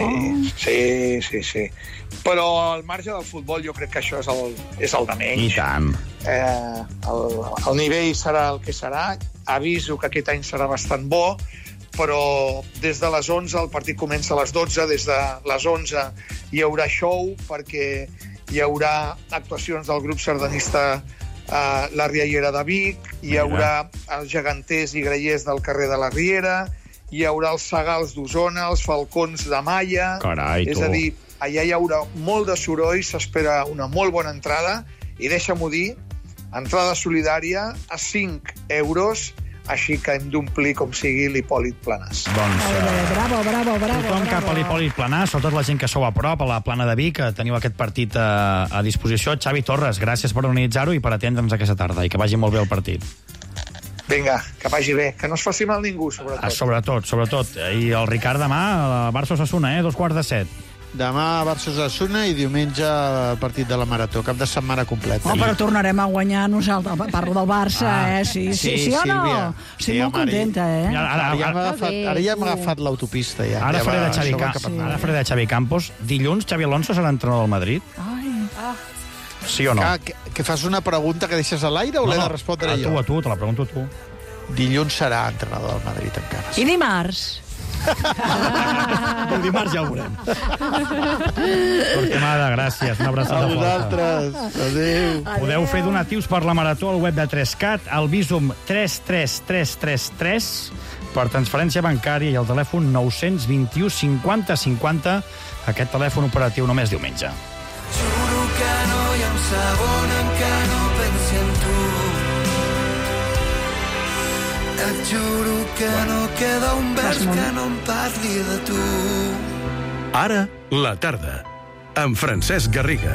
Sí. Però al marge del futbol jo crec que això és el de menys. I tant. El nivell serà el que serà. Aviso que aquest any serà bastant bo, però des de les 11, el partit comença a les 12, des de les 11 hi haurà show, perquè hi haurà actuacions del grup sardanista La Riallera de Vic, hi haurà els geganters i grallers del carrer de la Riera, hi haurà els Sagals d'Osona, els Falcons de Malla... Carai, tu. És a dir, allà hi haurà molt de soroll, s'espera una molt bona entrada, i deixa-m'ho dir, entrada solidària a 5 euros, així que hem d'omplir com sigui l'Hipòlit Planàs. Bravo. Tothom cap a l'Hipòlit Planàs, sobretot la gent que sou a prop, a la Plana de Vic, que teniu aquest partit a disposició. Xavi Torres, gràcies per organitzar-ho i per atendre'ns aquesta tarda, i que vagi molt bé el partit. Vinga, que vagi bé, que no es faci mal ningú, sobretot. Sobretot. I el Ricard demà, Barça Osasuna, 2:15. Demà Barça Osasuna i diumenge partit de la Marató, cap de setmana completa. Però tornarem a guanyar nosaltres. Parlo del Barça, Sí o no? Estic molt contenta, Ara ja hem agafat l'autopista. Ara faré de Xavi Campos. Dilluns Xavi Alonso serà entrenador del Madrid? Sí o no? Que fas una pregunta que deixes a l'aire o l'he de respondre jo? A tu, te la pregunto a tu. dilluns serà entrenador del Madrid encara. I dimarts? El dimarts ja ho veurem. Torquemada, gràcies. Una abraçada A forta. vosaltres. Adéu. Podeu fer donatius per la Marató al web de 3CAT, al Bizum 33333, per transferència bancària i al telèfon 921 50 50, aquest telèfon operatiu només diumenge. Juro que no hi ha un segon en què no pensi en tu. Et juro que no queda un vers que no em parli de tu. Ara, la tarda, amb Francesc Garriga.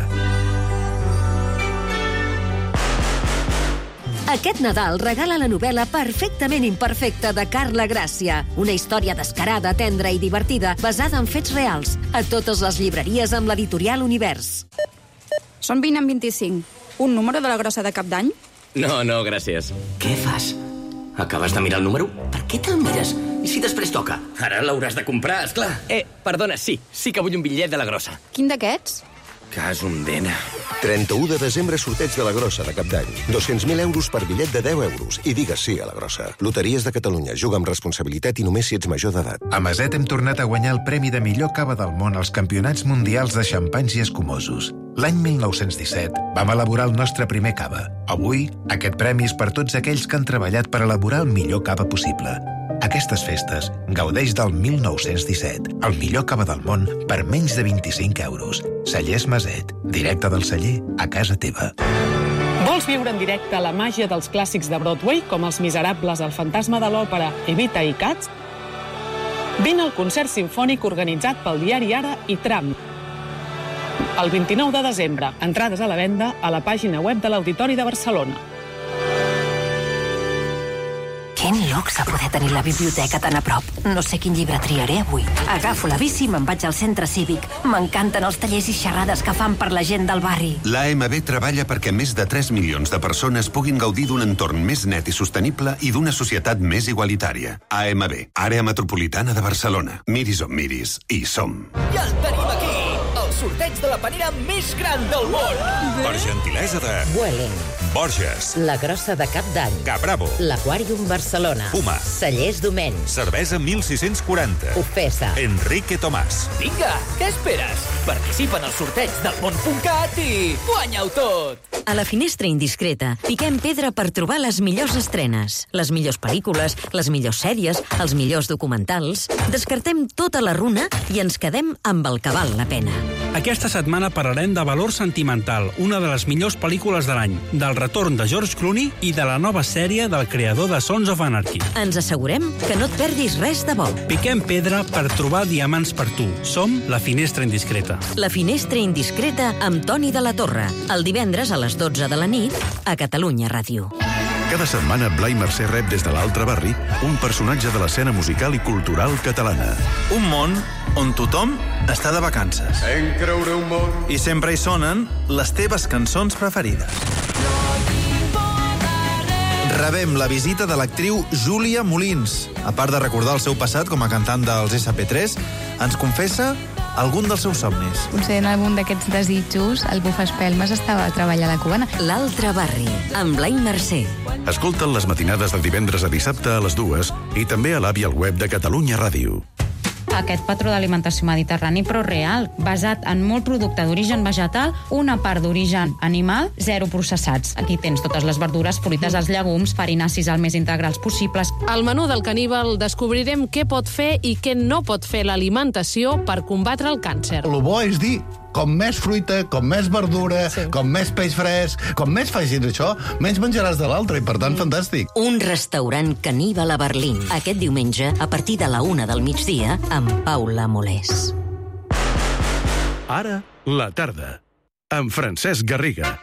Aquest Nadal regala la novel·la Perfectament imperfecta de Carla Gràcia. Una història descarada, tendra i divertida, basada en fets reals. A totes les llibreries amb l'editorial Univers. Són 20 en 25. Un número de la grossa de cap d'any? No, no, gràcies. Què fas? Acabes de mirar el número? Per què te'l mires? I si després toca? Ara l'hauràs de comprar, esclar. Perdona, sí que vull un bitllet de la grossa. Quin d'aquests? Cas un dena. 31 de desembre, sorteig de la grossa de Cap d'Any. 200.000 euros per bitllet de 10 euros. I digues sí a la grossa. Loteries de Catalunya. Juga amb responsabilitat i només si ets major d'edat. A Maset hem tornat a guanyar el premi de millor cava del món als Campionats Mundials de Xampanys i Escumosos. L'any 1917 vam elaborar el nostre primer cava. Avui, aquest premi és per tots aquells que han treballat per elaborar el millor cava possible. Aquestes festes gaudeix del 1917, el millor cava del món per menys de 25 euros. Cellers Maset, directe del celler a casa teva. Vols viure en directe la màgia dels clàssics de Broadway, com Els Miserables, El fantasma de l'òpera, Evita i Cats? Vine al concert simfònic organitzat pel diari Ara i Tram. El 29 de desembre, entrades a la venda a la pàgina web de l'Auditori de Barcelona. Quin luxe poder tenir la biblioteca tan a prop. No sé quin llibre triaré avui. Agafo la bici i me'n vaig al centre cívic. M'encanten els tallers i xerrades que fan per la gent del barri. L'AMB treballa perquè més de 3 milions de persones puguin gaudir d'un entorn més net i sostenible i d'una societat més igualitària. AMB, Àrea Metropolitana de Barcelona. Miris on miris, hi som. I el tenim aquí, el sorteig de la panera més gran del món. Per gentilesa de Vueling, Borges, La Grossa de Cap d'Any, Capravo, l'Aquàrium Barcelona, Puma, Cellers Domèn, Cervesa 1640, Ofesa, Enrique Tomàs. Vinga, què esperes? Participa en el sorteig del món.cat i guanya-ho tot! A la Finestra Indiscreta piquem pedra per trobar les millors estrenes, les millors pel·lícules, les millors sèries, els millors documentals. Descartem tota la runa i ens quedem amb el que val la pena. Aquesta setmana parlarem de Valor Sentimental, una de les millors pel·lícules de l'any, del retorn de George Clooney i de la nova sèrie del creador de Sons of Anarchy. Ens assegurem que no et perdis res de bo. Piquem pedra per trobar diamants per tu. Som la Finestra Indiscreta. La Finestra Indiscreta amb Toni de la Torre. El divendres a les 12 de la nit a Catalunya Ràdio. Cada setmana, Blai Mercè rep des de l'altre barri un personatge de l'escena musical i cultural catalana. Un món on tothom està de vacances. En creure un món. I sempre hi sonen les teves cançons preferides. Rebem la visita de l'actriu Júlia Molins. A part de recordar el seu passat com a cantant dels SP3, ens confessa algun dels seus somnis. Potser en algun d'aquests desitjos el Bufespelmes estava a treballar a la Cubana. L'altre barri, amb Blai Mercè. Escolta'n les matinades de divendres a dissabte a les 2 i també a l'app i al web de Catalunya Ràdio. Aquest patró d'alimentació mediterrani, però real, basat en molt producte d'origen vegetal, una part d'origen animal, zero processats. Aquí tens totes les verdures, fruites, els llegums, farinacis el més integrals possibles. Al menú del caníbal descobrirem què pot fer i què no pot fer l'alimentació per combatre el càncer. El bo és dir, com més fruita, com més verdura, com més peix fresc, com més facis això, menys menjaràs de l'altre, i per tant, fantàstic. Un restaurant caníbal a Berlín. Aquest diumenge, a partir de la 1 del migdia, amb Paula Molés. Ara, la tarda, amb Francesc Garriga.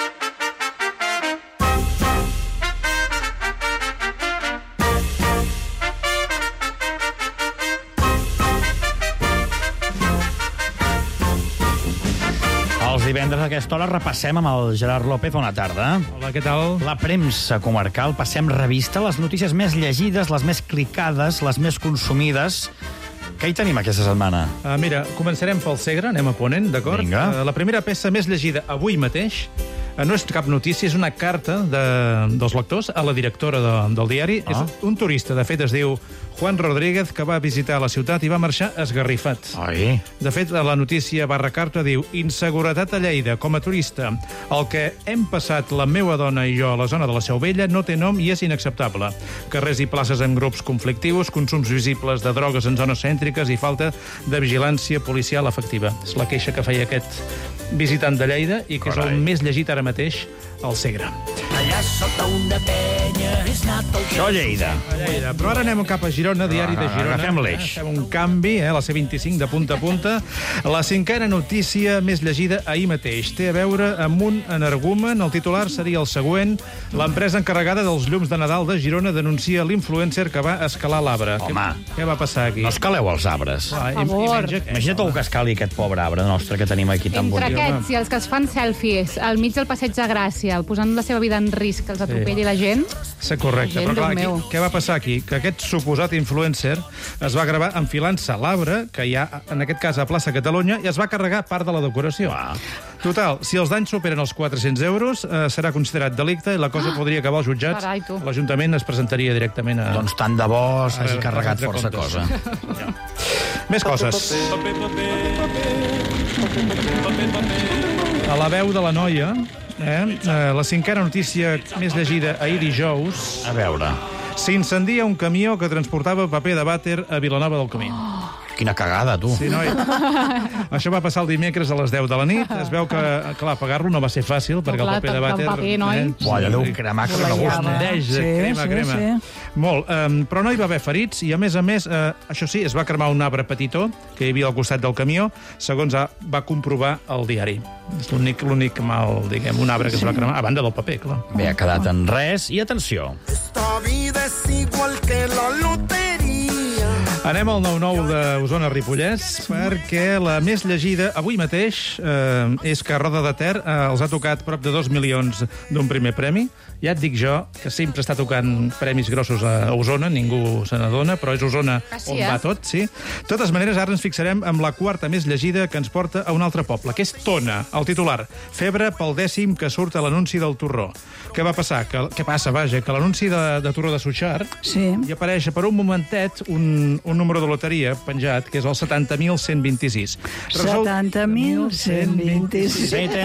Els divendres a aquesta hora repassem amb el Gerard López. Bona tarda. Hola, què tal? La premsa comarcal. Passem revista, les notícies més llegides, les més clicades, les més consumides. Què hi tenim aquesta setmana? Mira, començarem pel Segre, anem a Ponent, d'acord? Vinga. La primera peça més llegida avui mateix No és cap notícia, és una carta dels lectors a la directora del diari. És un turista, de fet, es diu Juan Rodríguez, que va visitar la ciutat i va marxar esgarrifat. De fet, la notícia /carta diu: inseguretat a Lleida, com a turista. El que hem passat la meva dona i jo a la zona de la Seu Vella no té nom i és inacceptable. Carrers i places amb grups conflictius, consums visibles de drogues en zones cèntriques i falta de vigilància policial efectiva. És la queixa que feia aquest visitant de Lleida i que és el més llegit ara mateix al Segre. Allà sota una penya és nat el... Això a Lleida. Però ara anem cap a Girona, diari de Girona. Agafem l'eix. Fem un canvi, la C25 de punta a punta. La 5a notícia més llegida ahir mateix. Té a veure amb un energumen. El titular seria el següent. L'empresa encarregada dels llums de Nadal de Girona denuncia l'influencer que va escalar l'arbre. Què va passar aquí? No escaleu els arbres. Imagina't el que escali aquest pobre arbre nostre que tenim aquí tan bonic. Entre aquests i els que es fan selfies al mig del Passeig de Gràcia, posant la seva vida en risc, que els atropelli la gent... Sí, correcte. Però clar, què va passar aquí? Que aquest suposat influencer es va gravar enfilant-se l'arbre, que hi ha, en aquest cas, a plaça Catalunya, i es va carregar part de la decoració. Total, si els danys superen els 400 euros, serà considerat delicte i la cosa podria acabar als jutjats. L'Ajuntament es presentaria directament a... Doncs tant de bo s'hagi carregat força cosa. Més coses. A la veu de la noia, la 5a notícia més llegida ahir dijous. A veure. S'incendia un camió que transportava paper de vàter a Vilanova del Camí. Quina cagada, tu. Sí, noi. Això va passar el dimecres a les 10 de la nit. Es veu que, clar, apagar-lo no va ser fàcil, perquè el paper de vàter... Allò deu cremar que no gust. Crema. Molt. Però no hi va haver ferits i, a més, això sí, es va cremar un arbre petitó que hi havia al costat del camió, segons va comprovar el diari. És l'únic mal, diguem, un arbre que es va cremar, a banda del paper, clar. Bé, ha quedat en res. I atenció. Esta vida es igual que la lotería. Anem al 9-9 d'Osona Ripollès, perquè la més llegida avui mateix és que Roda de Ter els ha tocat prop de 2 milions d'un primer premi. Ja et dic jo que sempre està tocant premis grossos a Osona, ningú se n'adona, però és Osona on va tot, sí. De totes maneres, ara ens fixarem amb la quarta més llegida que ens porta a un altre poble, que és Tona. El titular: febre pel 10è que surt a l'anunci del torró. Què va passar? Què passa, vaja? Que l'anunci de torró de Suixart hi apareix per un momentet un número de loteria penjat, que és el 70.126. 70.126.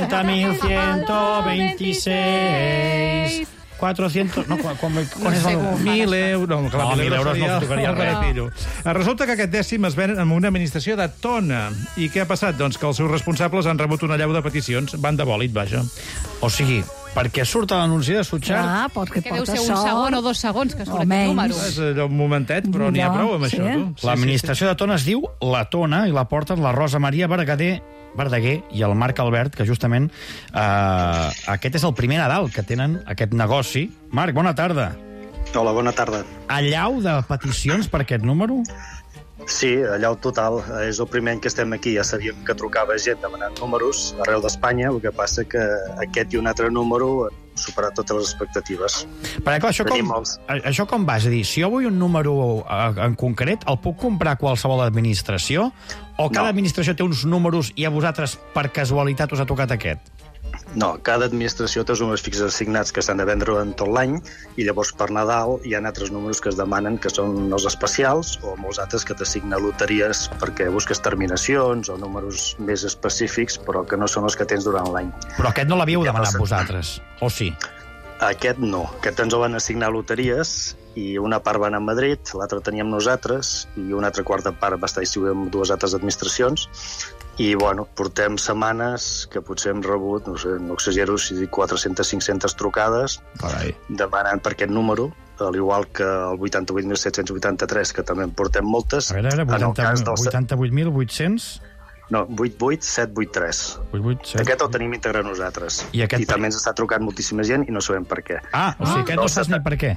70.126. 400... No, com és el... 1.000 euros... No, clar, 1.000 euros no tocaria res. Resulta que aquest dècim es ven en una administració de Tona. I què ha passat? Doncs que els seus responsables han rebut una llau de peticions. Van de bòlit, vaja. O sigui, perquè surt a l'anunci de Suixart... Que deu ser un segon o 2 segons que surt aquest número. És un momentet, però n'hi ha prou amb això, tu. L'administració de Tona es diu La Tona i la porten la Rosa Maria Verdaguer i el Marc Albert, que justament aquest és el primer Nadal que tenen aquest negoci. Marc, bona tarda. Hola, bona tarda. Allau de peticions per aquest número? Sí, allau total. És el primer any que estem aquí. Ja sabíem que trucava gent demanant números arreu d'Espanya, el que passa que aquest i un altre número han superat totes les expectatives. Perquè, clar, això com va? És a dir, si jo vull un número en concret, el puc comprar qualsevol administració? O cada administració té uns números i a vosaltres, per casualitat, us ha tocat aquest? No, cada administració té els números fixes assignats que s'han de vendre en tot l'any i llavors per Nadal hi ha altres números que es demanen que són els especials o molts altres que t'assignen loteries perquè busques terminacions o números més específics però que no són els que tens durant l'any. Però aquest no l'havíeu demanat vosaltres, o sí? Aquest no. Aquest ens el van assignar loteries i una part va anar a Madrid, l'altra teníem nosaltres i una altra quarta part va estar distribuïda en 2 altres administracions. I, bueno, portem setmanes que potser hem rebut, no sé, no exagero, si dic 400-500 trucades demanant per aquest número, al igual que el 88.783, que també en portem moltes. A veure, 88.800... No, 88783. Aquest el tenim integrat nosaltres. I també ens està trucant moltíssima gent i no sabem per què. O sigui, aquest no saps ni per què.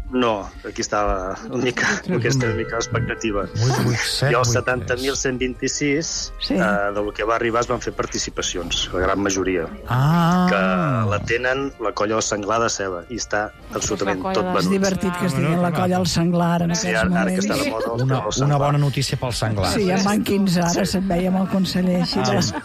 No, aquí estava una mica l'expectativa. I els 70.126, del que va arribar es van fer participacions, la gran majoria. Que la tenen la colla El Senglar de Ceba, i està absolutament tot venut. És divertit que estigui la colla El Senglar en aquests moments. Ara que està de moda una bona notícia pel Senglar. Sí, en van 15, ara se't veia amb el conseller així.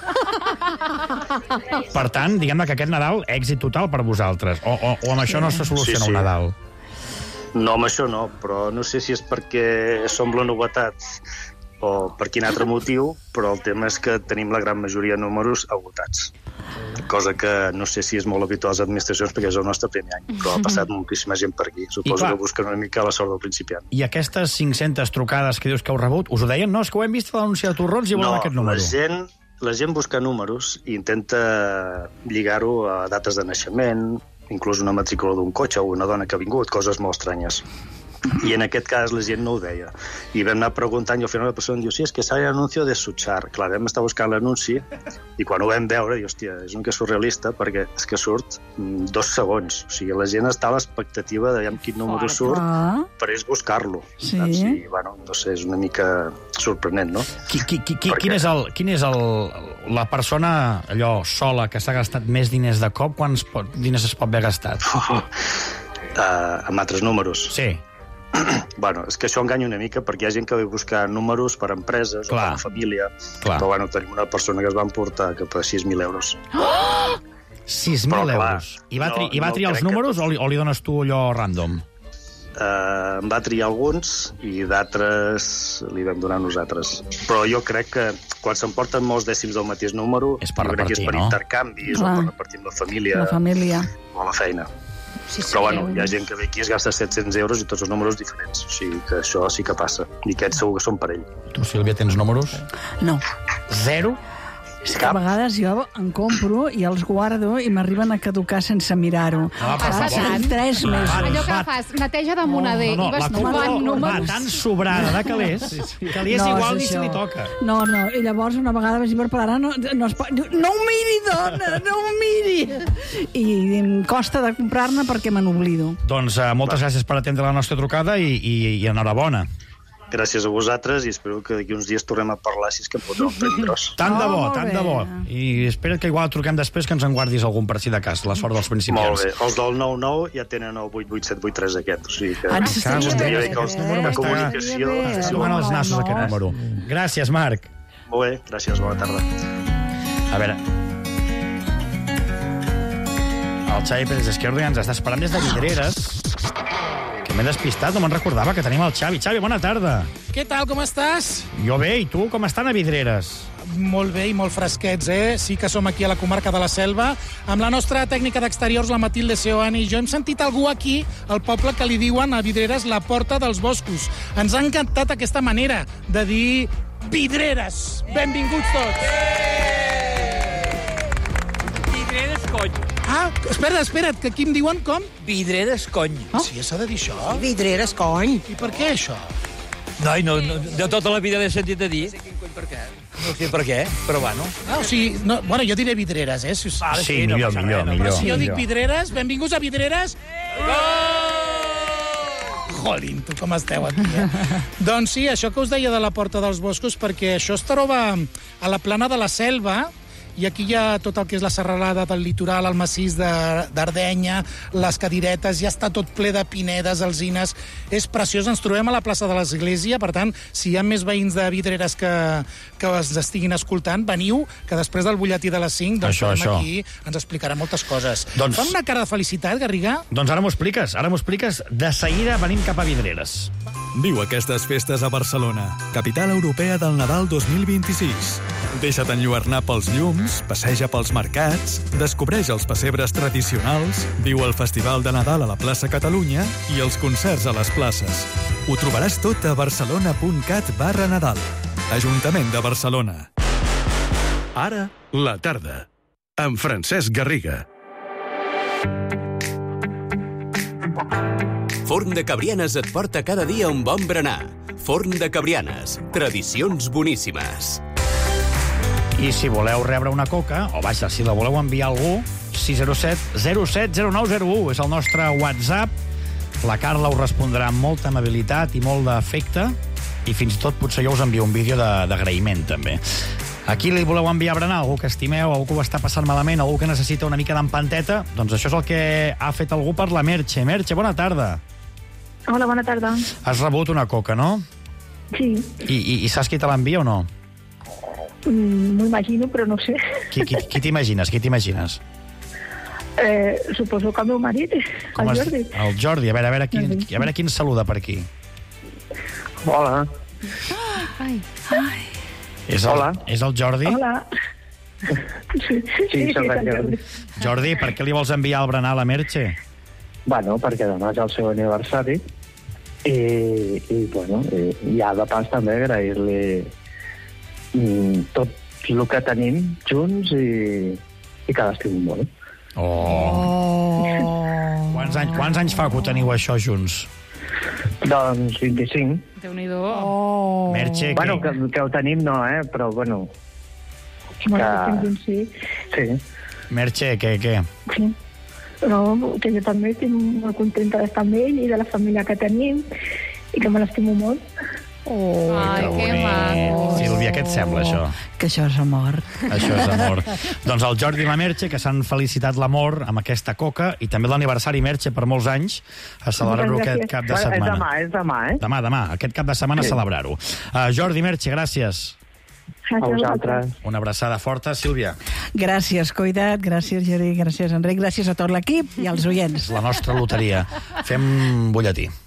Per tant, diguem que aquest Nadal, èxit total per vosaltres. O amb això no se soluciona un Nadal? No, amb això no, però no sé si és perquè som la novetat o per quin altre motiu, però el tema és que tenim la gran majoria de números agotats. Cosa que no sé si és molt habitual a les administracions perquè és el nostre primer any, però ha passat moltíssima gent per aquí. Suposo que busquen una mica la sort del principiant. I aquestes 500 trucades que dius que heu rebut, us ho deien? No, és que ho hem vist a l'anunci de Torrons i volen aquest número. La gent busca números i intenta lligar-ho a dates de naixement, inclús una matrícula d'un cotxe o una dona que ha vingut, coses molt estranyes. I en aquest cas la gent no ho deia. I vam anar preguntant i al final la persona diu, sí, és que sale l'anunci de Suchar. Clar, vam estar buscant l'anunci i quan ho vam veure, diu, hòstia, és una mica surrealista perquè és que surt 2 segons. O sigui, la gent està a l'expectativa de quin número surt per ells buscar-lo. Sí. I, bueno, no sé, és una mica sorprenent, no? Quin és la persona allò sola que s'ha gastat més diners de cop? Quants diners es pot haver gastat? Amb altres números. Sí. Bueno, és que això enganya una mica perquè hi ha gent que ve buscar números per empreses o per família. Però bueno, tenim una persona que es va emportar cap a 6.000 euros. 6.000 euros? I va triar els números o li dones tu allò random? Em va triar alguns i d'altres li vam donar nosaltres. Però jo crec que quan s'emporten molts dècims del mateix número és per repartir, és per intercanvis o per repartir amb la família o la feina. Però bueno, hi ha gent que ve aquí i es gasta 700 euros i tots els números diferents. O sigui que això sí que passa. I aquests segur que són per ell. Tu, Sílvia, tens números? No. 0? És que a vegades jo en compro i els guardo i m'arriben a caducar sense mirar-ho. Passen 3 mesos. Allò que fas, neteja de moneder i vas trobant números. Va tan sobrada de calés que li és igual ni si li toca. No, i llavors una vegada vaig dir, però ara no es pot... No ho miri, dona, no ho miri! I em costa de comprar-ne perquè me n'oblido. Doncs moltes gràcies per atendre la nostra trucada i enhorabona. Gràcies a vosaltres i espero que d'aquí uns dies tornem a parlar si és que podreu tenir gros. Tant de bo. I espero que igual truquem després que ens en guardis algun per si de cas, la sort dels principiants. Molt bé. Els del 99 ja tenen el 88783 aquest. O sigui que... estaria bé que els números de comunicació... Sumant els nassos aquest número. Gràcies, Marc. Molt bé, gràcies, bona tarda. A veure... El Xavi Pérez Esquerdo ja ens està esperant des de Vidreres. M'he despistat, no me'n recordava que tenim el Xavi. Xavi, bona tarda. Què tal, com estàs? Jo bé, i tu, com estan a Vidreres? Molt bé i molt fresquets, Sí que som aquí a la comarca de la Selva, amb la nostra tècnica d'exteriors, la Matilde Seoane, i jo hem sentit algú aquí, al poble, que li diuen a Vidreres la porta dels boscos. Ens ha encantat aquesta manera de dir Vidreres. Benvinguts tots. Vidreres, cony. Ah, espera't, que aquí em diuen com? Vidreres, cony. Sí, s'ha de dir això? Vidreres, cony. I per què això? No, de tota la vida l'he sentit a dir. Per què? No sé per què, però bueno. Ah, o sigui, bueno, jo diré Vidreres, Sí, millor. Però si jo dic Vidreres, benvinguts a Vidreres. Jolín, tu com esteu aquí, Doncs sí, això que us deia de la Porta dels Boscos, perquè això es troba a la plana de la Selva, i aquí hi ha tot el que és la serralada del litoral, el massís d'Ardenya, les cadiretes, ja està tot ple de pinedes, alzines. És preciós, ens trobem a la plaça de l'Església, per tant, si hi ha més veïns de Vidreres que es estiguin escoltant, veniu, que després del butlletí de les 5, doncs aquí ens explicarà moltes coses. Fa una cara de felicitat, Garriga? Doncs ara m'ho expliques. De seguida venim cap a Vidreres. Viu aquestes festes a Barcelona, capital europea del Nadal 2026. Deixa't enlluernar pels llums, passeja pels mercats, descobreix els pessebres tradicionals, viu el Festival de Nadal a la plaça Catalunya i els concerts a les places. Ho trobaràs tot a barcelona.cat/Nadal. Ajuntament de Barcelona. Ara, la tarda. Amb Francesc Garriga. Forn de Cabrianes et porta cada dia un bon berenar. Forn de Cabrianes. Tradicions boníssimes. I si voleu rebre una coca, o vaja, si la voleu enviar a algú, 607 07 0901 és el nostre WhatsApp. La Carla us respondrà amb molta amabilitat i molt d'afecte, i fins i tot potser jo us envio un vídeo d'agraïment, també. A qui li voleu enviar a berenar? Algú que estimeu, algú que ho està passant malament, algú que necessita una mica d'empanteta? Doncs això és el que ha fet algú per la Merche. Merche, bona tarda. Hola, bona tarda. Has rebut una coca, no? Sí. I saps qui te l'envia o no? M'ho imagino, però no sé. Qui t'imagines? Qui t'imagines? Suposo que el meu marit, el Jordi. El Jordi, a veure qui ens saluda per aquí. Hola. Ai. Hola. És el Jordi? Hola. Sí, soc el Jordi. Jordi, per què li vols enviar el berenar a la Merche? Bueno, perquè demà és el seu aniversari i bueno, ja de pas també agrair-li tot el que tenim junts i que l'estim molt. Quants anys fa que ho teniu això junts? Doncs 25. Déu-n'hi-do. Merche, bueno, que ho tenim no, però bueno. Sí. Merche, què? Sí. No, que jo també estic molt contenta d'estar amb ell i de la família que tenim i que me l'estimo molt. Ai, que maco. Sílvia, què et sembla, això? Que això és amor. Això és amor. Doncs el Jordi i la Merche, que s'han felicitat l'amor amb aquesta coca, i també l'aniversari, Merche, per molts anys, a celebrar-ho aquest cap de setmana. És demà, eh? Demà, aquest cap de setmana a celebrar-ho. Jordi, Merche, gràcies. A vosaltres. Una abraçada forta, Sílvia. Gràcies, Cuidat, gràcies, Geri, gràcies, Enric, gràcies a tot l'equip i als oients. La nostra loteria. Fem butlletí.